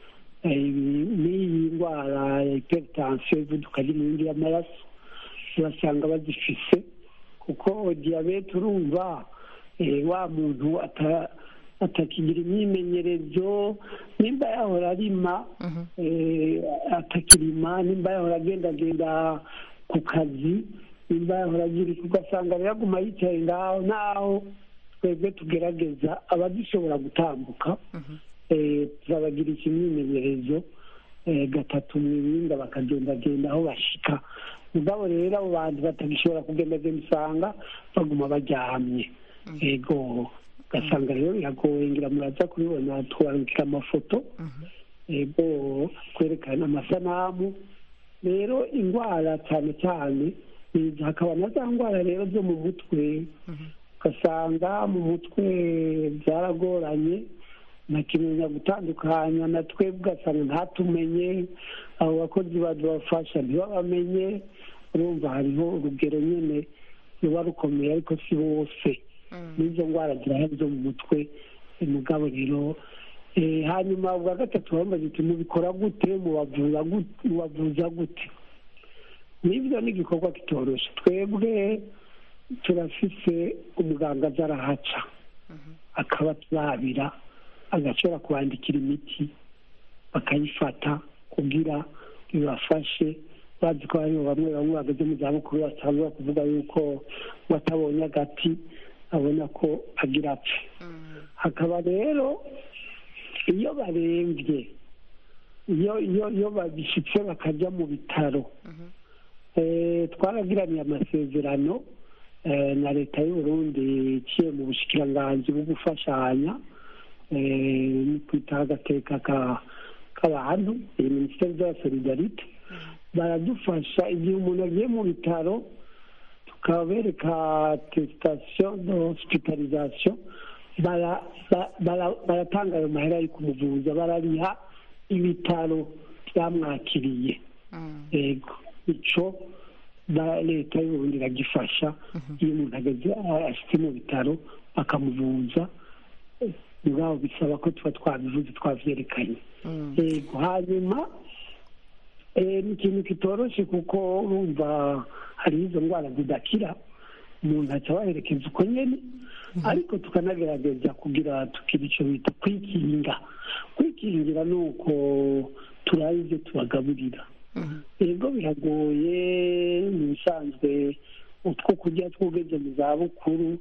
n'iyi ndwara ya hypertension, ivuduka ry'umurindi y'amaraso, urasanga bazifise. kuko diyabete urumva wa muntu atakigira imyimenyerezo, nimba yahora arima atakirima, nimba yahora agendagenda ku kazi, nimba yahora agira, ugasanga rero aguma yicaye ngaho. naho twebwe tugerageza abadishobora gutambuka, turabagirisha imyimenyerezo gatatu mu ibinga, bakagendagenda aho bashika. mugabo rero abo bantu batagishobora kugendagenda usanga baguma baryamye. ego ugasanga rero biragoye, ngira muraza kubibona, twandika amafoto, ego kwerekana amasanamu. rero indwara cyane cyane hakaba na za ndwara rero zo mu mutwe, ugasanga mu mutwe byaragoranye, nakimenya gutandukanya na twebwe, ugasanga ntatumenye, abo bakozi badufasha ntibabamenye. urumva hariho urugero nyine ruba rukomeye, ariko si bose. n'izo ndwara zirahari zo mu mutwe. mugabo rero hanyuma ubwa gatatu bambaza iti mubikora gute, mubavuza gute? n'ibyo ni igikorwa kitoroshe. twebwe turafise umuganga aza arahaca, akaba turabira, agashobora kubandikira imiti bakayifata kugira bibafashe. bazi ko hariho bamwe bamwe bageze mu zabukuru basabwa kuvuga yuko batabonye agati abona ko agira apfe. hakaba rero iyo barembye, iyo iyo iyo babishyitse bakajya mu bitaro, twaragiraniye amasezerano na leta y'u Burundi iciye mu bushikiranganji bwo gufashanya no kwitaho agateka k'abantu, iyi minisiteri de la solidarite. baradufasha igihe umuntu agiye mu bitaro, tukabereka attestation de hospitalisation, baratanga ayo mahera yo kumuvuza, barariha ibitaro byamwakiriye. yego icyo leta y'u Burundi iragifasha. iyo umuntu ageze ashitse mu bitaro bakamuvuza, ubwabo bisaba ko tuba twabivuze, twavyerekanye. yego hanyuma ni ikintu kitoroshye, kuko urumva hari izo ndwara zidakira, umuntu aca abaherekeza uko nyine, ariko tukanagerageza kugira tukira icyo bita kwikinga. kwikingira ni uko turazi ibyo tubagaburira. yego biragoye, ni bisanzwe utwo kurya twugeze mu zabukuru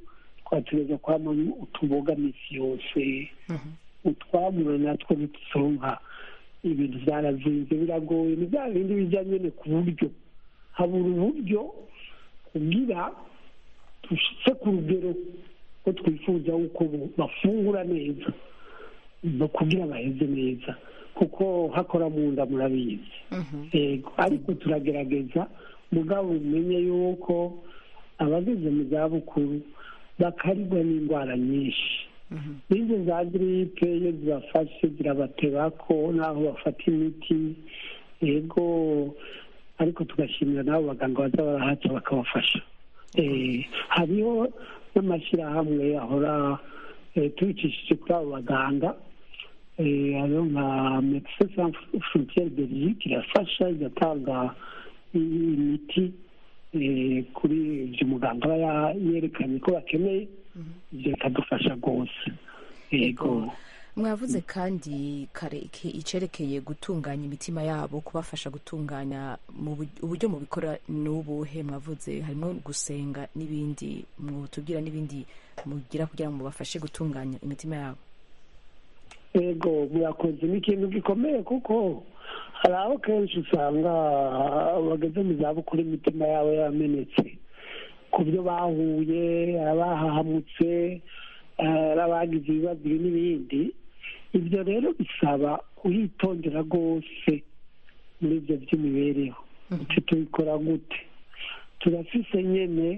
twategereza kwama utuboga misi yose utwamura natwo ntituronka ibintu byarazinze biragoye ni bya bindi bijya nyine ku buryo habura uburyo kugira dushitse ku rugero ko twifuza uko bafungura neza no kugira baheze neza kuko hakora mu nda murabizi yego ariko turagerageza mugabo umenye yuko abageze mu zabukuru bakarigwa n'indwara nyinshi n'izo za giripe iyo zibafashe zirabatebako n'aho bafata imiti yego ariko tugashimira n'abo baganga baza barahaca bakabafasha hariho n'amashyirahamwe ahora tubicishije kuri abo baganga hariho nka medecins sans frontières belgique irafasha igatanga imiti kuri ibyo muganga aba yerekanye ko bakeneye ibyo bikadufasha rwose yego mwavuze kandi kare icerekeye gutunganya imitima yabo kubafasha gutunganya uburyo mubikora n'ubuhe mwavuze harimo gusenga n'ibindi mutubwira n'ibindi mugira kugira ngo mubafashe gutunganya imitima yabo yego murakoze ni ikintu gikomeye kuko hari aho kenshi usanga bageze mu zabukuru imitima yabo yamenetse ku byo bahuye abahahamutse abagize ibibazo n'ibindi ibyo rero bisaba kuhitondera rwose muri ibyo by'imibereho icyo tubikora gute turafise nyine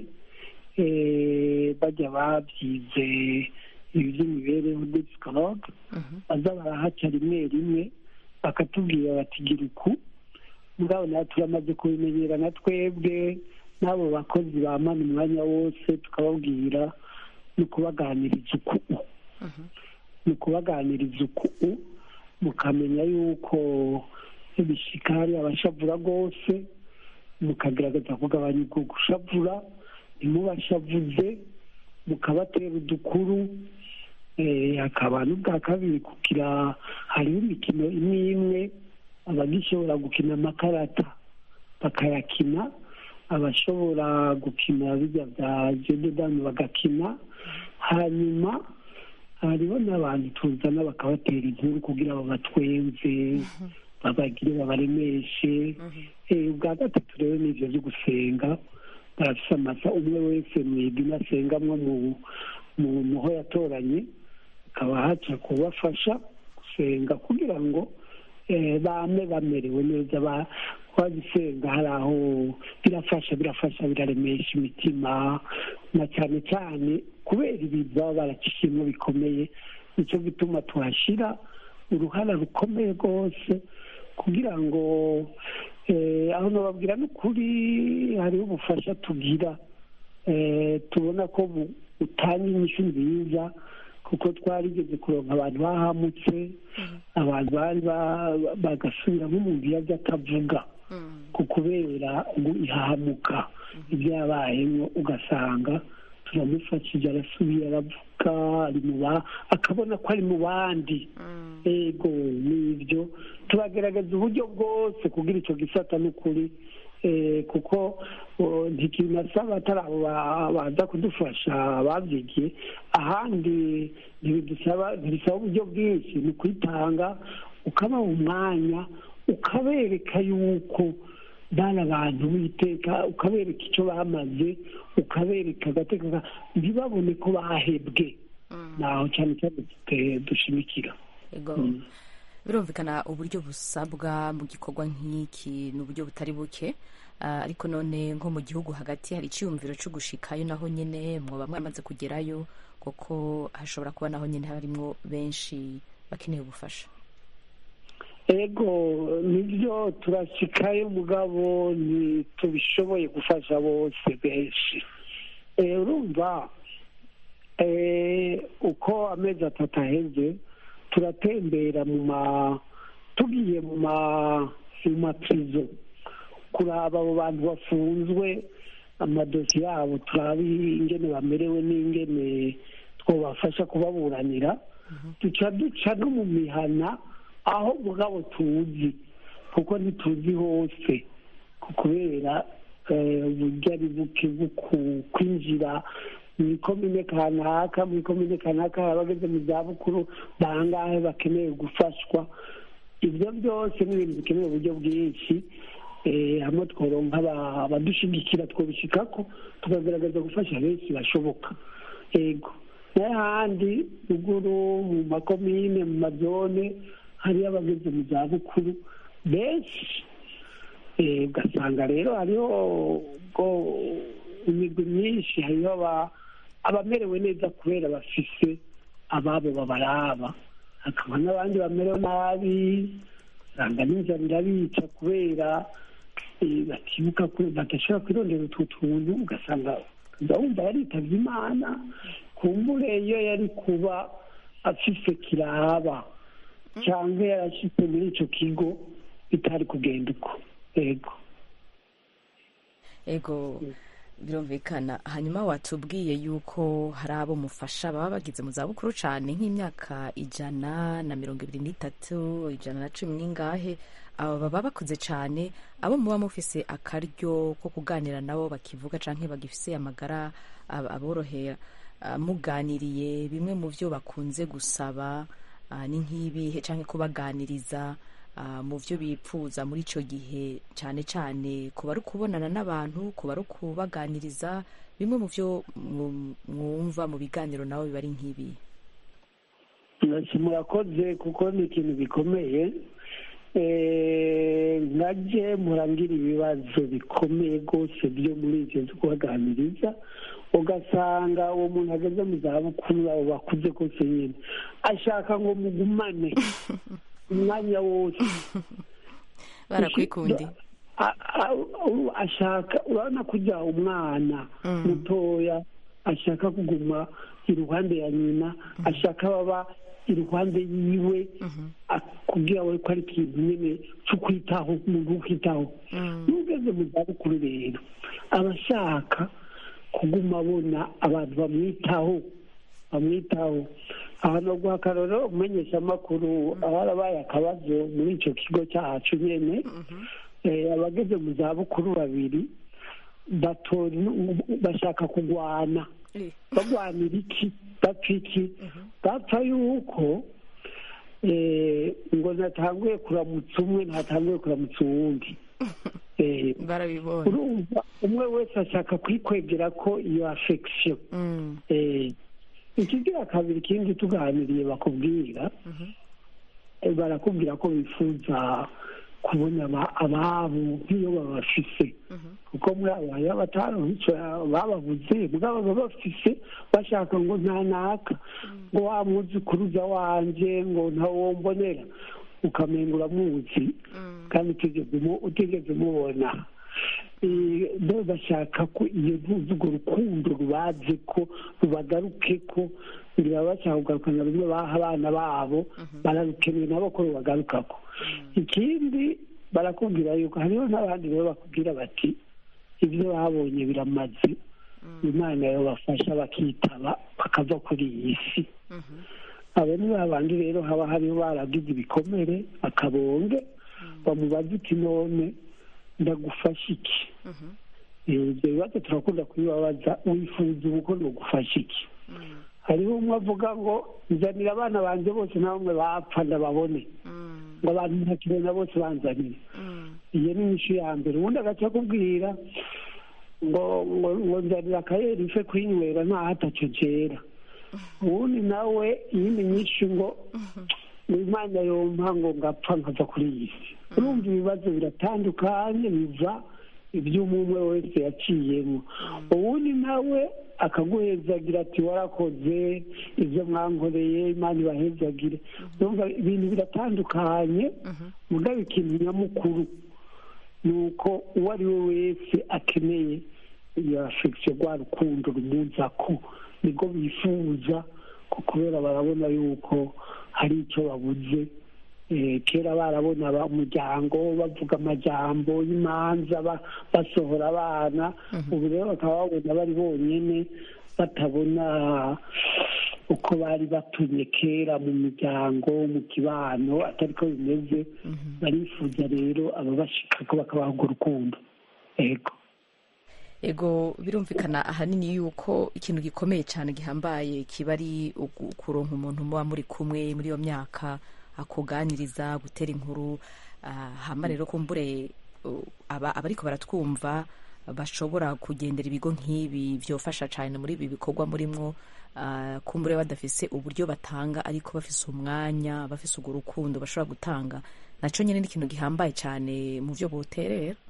bajya babyize ibi by'imibereho disikoroge baza barahaca rimwe rimwe bakatubwira bati gira uku mugabo nawe turamaze kubimenyera na twebwe n'abo bakozi bamana umwanya wose tukababwira ni ukubaganiriza uku ni ukubaganiriza uku mukamenya yuko ibishika hari abashavura rwose mukagerageza kugabanya ubwo gushavura ntimubashavuze mukabatera udukuru hakaba n'ubwa kabiri kugira hariho imikino imwe imwe abagishobora gukina amakarata bakayakina abashobora gukina bijya bya jededani bagakina hanyuma hariho n'abantu tuzana bakabatera inkuru kugira babatwenze babagire babaremeshe ubwa gatatu rero ni ibyo byo gusenga barafise amasa umwe wese mu idini asengamwo mu muho yatoranye akaba haca kubafasha gusenga kugira ngo bame bamerewe neza bagisenga hari aho birafasha birafasha biraremesha imitima na cyane cyane kubera ibintu baba barakishimwe bikomeye nicyo gituma tuhashyira uruhara rukomeye rwose kugira ngo aho nababwira n'ukuri hariho ubufasha tugira tubona ko butanga inyishu nziza kuko twarigeze kuronka abantu bahamutse abantu bari bagasubira nk'umuntu yajya atavuga ku kubera ihahamuka ibyo yabayemo ugasanga turamufashije arasubiye aravuga ari mu ba akabona ko ari mu bandi ego n'ibyo turagerageza uburyo bwose kugira icyo gisata n'ukuri kuko ntikinasaba atari abo baza kudufasha babyigiye ahandi ntibidusaba ntibisaba uburyo bwinshi ni kwitanga ukabaha umwanya ukabereka yuko bari abantu b'iteka ukabereka icyo bamaze ukabereka agateka ntibabone ko bahebwe naho cyane cyane dushimikira birumvikana uburyo busabwa mu gikorwa nk'iki ni uburyo butari buke ariko none nko mu gihugu hagati hari icyiyumviro cyo gushikayo naho nyine mwaba mwamaze kugerayo kuko hashobora kuba naho nyine harimo benshi bakeneye ubufasha ego nibyo turashikayo mugabo ntitubishoboye gufasha bose benshi urumva uko amezi atatu aheze turatembera mu ma tugiye mu ma mu mapirizo kuraba abo bantu bafunzwe amadosiye yabo turabi ingene bamerewe n'ingene twabafasha kubaburanira duca duca no mu mihana aho mugabo tuzi kuko ntituzi hose kubera uburyo ari buke kwinjira mu ikomine kanaka mu ikomine kanaka hari abageze mu zabukuru bangahe bakeneye gufashwa. ibyo byose ni ibintu bikeneye uburyo bwinshi, hamwe tworonka abadushigikira twobishikako tukagaragaza gufasha benshi bashoboka. yego n'ahandi ruguru mu makomine mu mazone hariyo abageze mu zabukuru benshi, ugasanga rero hariho imigwi myinshi, hariho abamerewe neza kubera bafise ababo babaraba, hakaba n'abandi bamerewe nabi usanga n'inzara irabica kubera batibuka badashobora kwirondera utwo tuntu, ugasanga ndabumva yaritavye Imana kumbure iyo yari kuba afise kiraba cyangwa yarashitse muri ico kigo bitari kugenda uko. ego ego birumvikana. hanyuma watubwiye yuko hari abo mufasha baba bagize mu zabukuru cyane nk'imyaka ijana na mirongo ibiri n'itatu ijana na cumi n'ingahe, aba baba bakuze cyane, abo muba mufise akaryo ko kuganira nabo bakivuga canke bagifise amagara aborohera, muganiriye bimwe mu byo bakunze gusaba ni nk'ibihe, canke kubaganiriza mu byo bipfuza muri icyo gihe, cyane cyane kuba ari kubonana n'abantu, kuba ari kubaganiriza, bimwe mu byo mwumva mu biganiro nawe biba ari nk'ibi. murakoze kuko ni ikintu gikomeye. nkaje murangira ibibazo bikomeye rwose byo muri ibyo byo kubaganiriza, ugasanga uwo muntu ageze mu zabukuru abo bakuze kose nyine ashaka ngo mugumane umwanya wose barakwikundi ashaka, urabona kujya umwana mutoya ashaka kuguma iruhande ya nyina, ashaka baba iruhande yiwe akubwira we ko ari ikintu nyine cyo kwitaho, umuntu wo kwitaho. n'ugeze mu zabukuru rero aba ashaka kuguma abona abantu bamwitaho bamwitaho aha no guha akarorero umenyesha amakuru abarabaye akabazo muri icyo kigo cyacu nyene, abageze mu zabukuru babiri bashaka kugwana. bagwanira iki? bapfa iki? bapfa yuko ngo natanguye kuramutsa umwe ntatanguye kuramutsa uwundi. urumva umwe wese ashaka kwikwegera ko iyo affection. ikigira kabiri kindi tuganiriye bakubwira, barakubwira ko bifuza kubona ababo nk'iyo babafise, kuko muri abo hariho abataronse bababuze, mugabo baba bafise bashaka ngo ntanaka ngo wa mwuzukuruza wanje ngo ntawo mbonera, ukamenga uramuzi kandi utigeze umubona. bo bashaka ko iyo ntuzi urwo rukundo rubaze ko rubagaruke ko, ngira bashaka kugarukana bimwe baha abana babo, bararukeneye nabo ko rubagarukako. ikindi barakubwira yuko hariho n'abandi rero bakubwira bati ibyo babonye biramaze, Imana yobafasha bakitaba bakava kuri iyi si. abo ni babandi rero haba hariho baragize ibikomere akabonge, bamubaza uti none ndagufasha iki? ibyo bibazo turakunda kubibabaza, wifuza uko ndagufasha iki? hariho umwe avuga ngo nzanira abana banjye bose nta bamwe bapfa ndababone, ngo abantu ntakibona bose banzanire. iyo ni inyishu ya mbere. ubundi agaca akubwira ngo ngo nzanira akayeri ife kwinywera nta hatacocera. ubundi nawe iyindi nyinshi ngo Imana yompa ngo ngapfa nkava kuri iyi si. urumva ibibazo biratandukanye biva iby'umwe wese yaciyemo. ubundi nawe akaguhezagira ati warakoze ibyo mwankoreye, Imana ibahezagire. urumva ibintu biratandukanye, mugabo ikintu nyamukuru ni uko uwo ari we wese akeneye iyo affection, rwa rukundo rumuzako, nibwo bifuza, kubera barabona yuko hari icyo babuze. kera barabona umuryango bavuga amajambo y'imanza basohora abana, ubu rero bakaba babona bari bonyine, batabona uko bari batumye kera mu miryango, mu kibano, atari ko bimeze. barifuza rero ababashika ko bakabaha urwo rukundo. ego ego birumvikana ahanini yuko ikintu gikomeye cyane gihambaye kiba ari kuronka umuntu muba muri kumwe muri iyo myaka akuganiriza gutera inkuru hama rero kumbure abariko baratwumva bashobora kugendera ibigo nk'ibi byofasha cyane muri ibi bikorwa murimwo kumbure badafise uburyo batanga ariko bafise umwanya bafise urwo rukundo bashobora gutanga naco nyene n'ikintu gihambaye cyane mu byo boterera.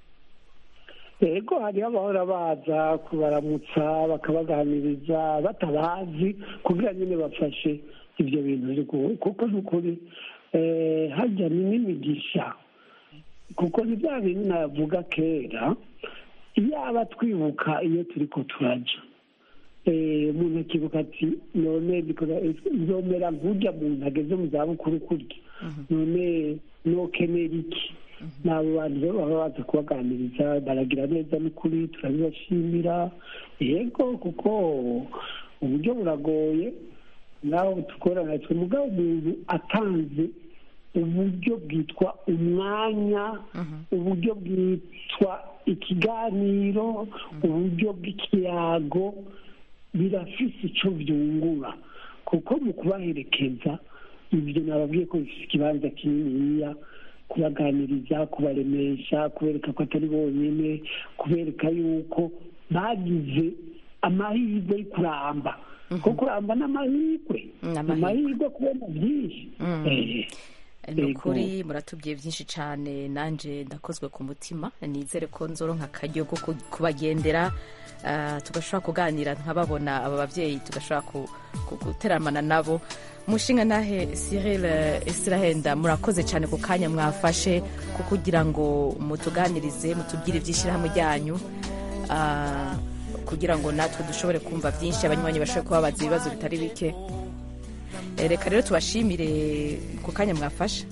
Ego hariho abahora baza kubaramutsa bakabaganiriza batabazi kugira nyine bafashe ibyo bintu kuko n'ukuri hajya n'imigisha kuko ni bya bintu navuga kera yaba twibuka iyo turi ko turaja umuntu akibuka ati none nzomera nk'ujya muntu ageze mu zabukuru kurya none nokenera iki n'abo bantu rero baba baza kubaganiriza baragira neza n'ukuri turabibashimira yego kuko uburyo buragoye naho dukorana twe mugabo umuntu atanze uburyo bwitwa umwanya uburyo bwitwa ikiganiro uburyo bw'ikiyago birafise icyo byungura kuko mu kubaherekeza ibyo nababwiye ko bifite ikibanza kininiya kubaganiriza kubaremesha kubereka ko atari bonyine kubereka yuko bagize amahirwe yo kuramba ko kuramba n'amahirwe amahirwe kubona byinshi ni ukuri muratubwiye byinshi cyane nanjye ndakozwe ku mutima nizere ko nzoronka akaryo ko kubagendera tugashobora kuganira nkababona aba babyeyi tugashobora guteramana nabo. Mushinga nahe Cyril Israhenda murakoze cyane ku kanya mwafashe ko kugira ngo mutuganirize mutubwire iby'ishyirahamwe ryanyu kugira ngo natwe dushobore kumva byinshi abanywanyi bashobore kubabaza ibibazo bitari bike. Reka rero tubashimire ku kanya mwafashe.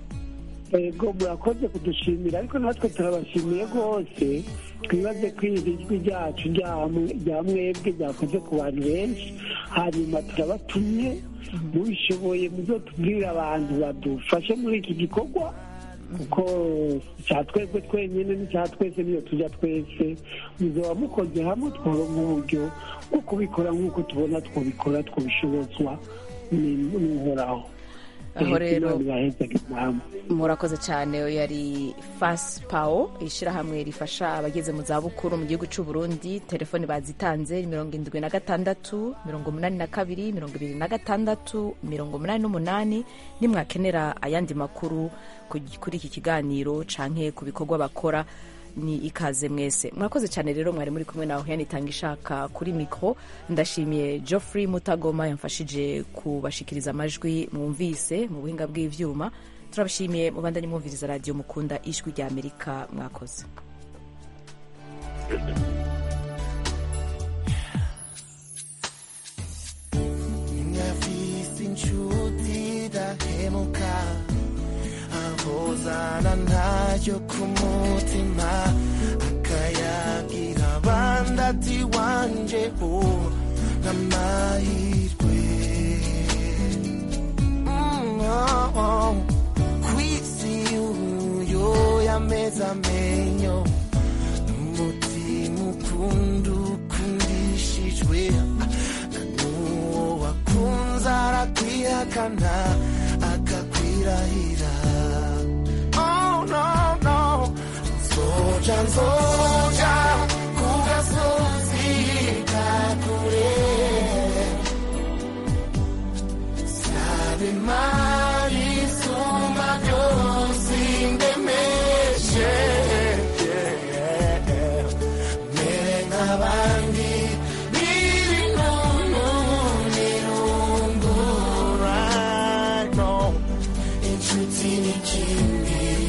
Ego murakoze kudushimira ariko natwe turabashimiye rwose twibaze ko iri jwi ryacu rya mwebwe ryakoze ku bantu benshi hanyuma turabatumye mubishoboye muzotubwirira abantu badufashe muri iki gikorwa kuko cya twebwe twenyine n'icya twese niyo tujya twese muzoba mukoze hamwe tworonka uburyo bwo kubikora nk'uko tubona twabikora twabishobozwa n'uhoraho. Aho rero murakoze cyane. yari Fas Pao ishyirahamwe rifasha abageze mu zabukuru mu gihugu cy'u Burundi. Telefoni bazitanze mirongo indwi na gatandatu mirongo umunani na kabiri mirongo ibiri na gatandatu mirongo umunani n'umunani nimwakenera ayandi makuru kuri iki kiganiro canke ku bikorwa bakora ni ikaze mwese. Mwakoze cyane rero mwari muri kumwe nawe yanitanga ishaka kuri mikro. Ndashimiye Geoffrey Mutagoma yamfashije kubashikiriza amajwi mwumvise mu buhinga bw'ivyuma. Turabashimiye mubandanye mwumviriza radio mukunda ijwi rya Amerika. Mwakoze. Hozana nayo kumutima akayagira bandati wanje o namahirwe mm, oh, oh. Kwisi uyo yameza menyo n'umutima ukunda ukundishijwe nanuwo wakunze arakwihakana akakwirahira. No, no, Zoja, Zoja, kugasozi kakure Sabe mari suma byose indemeshe Mere nk'abandi biri nunu nirungura No, inshuti n'ikindi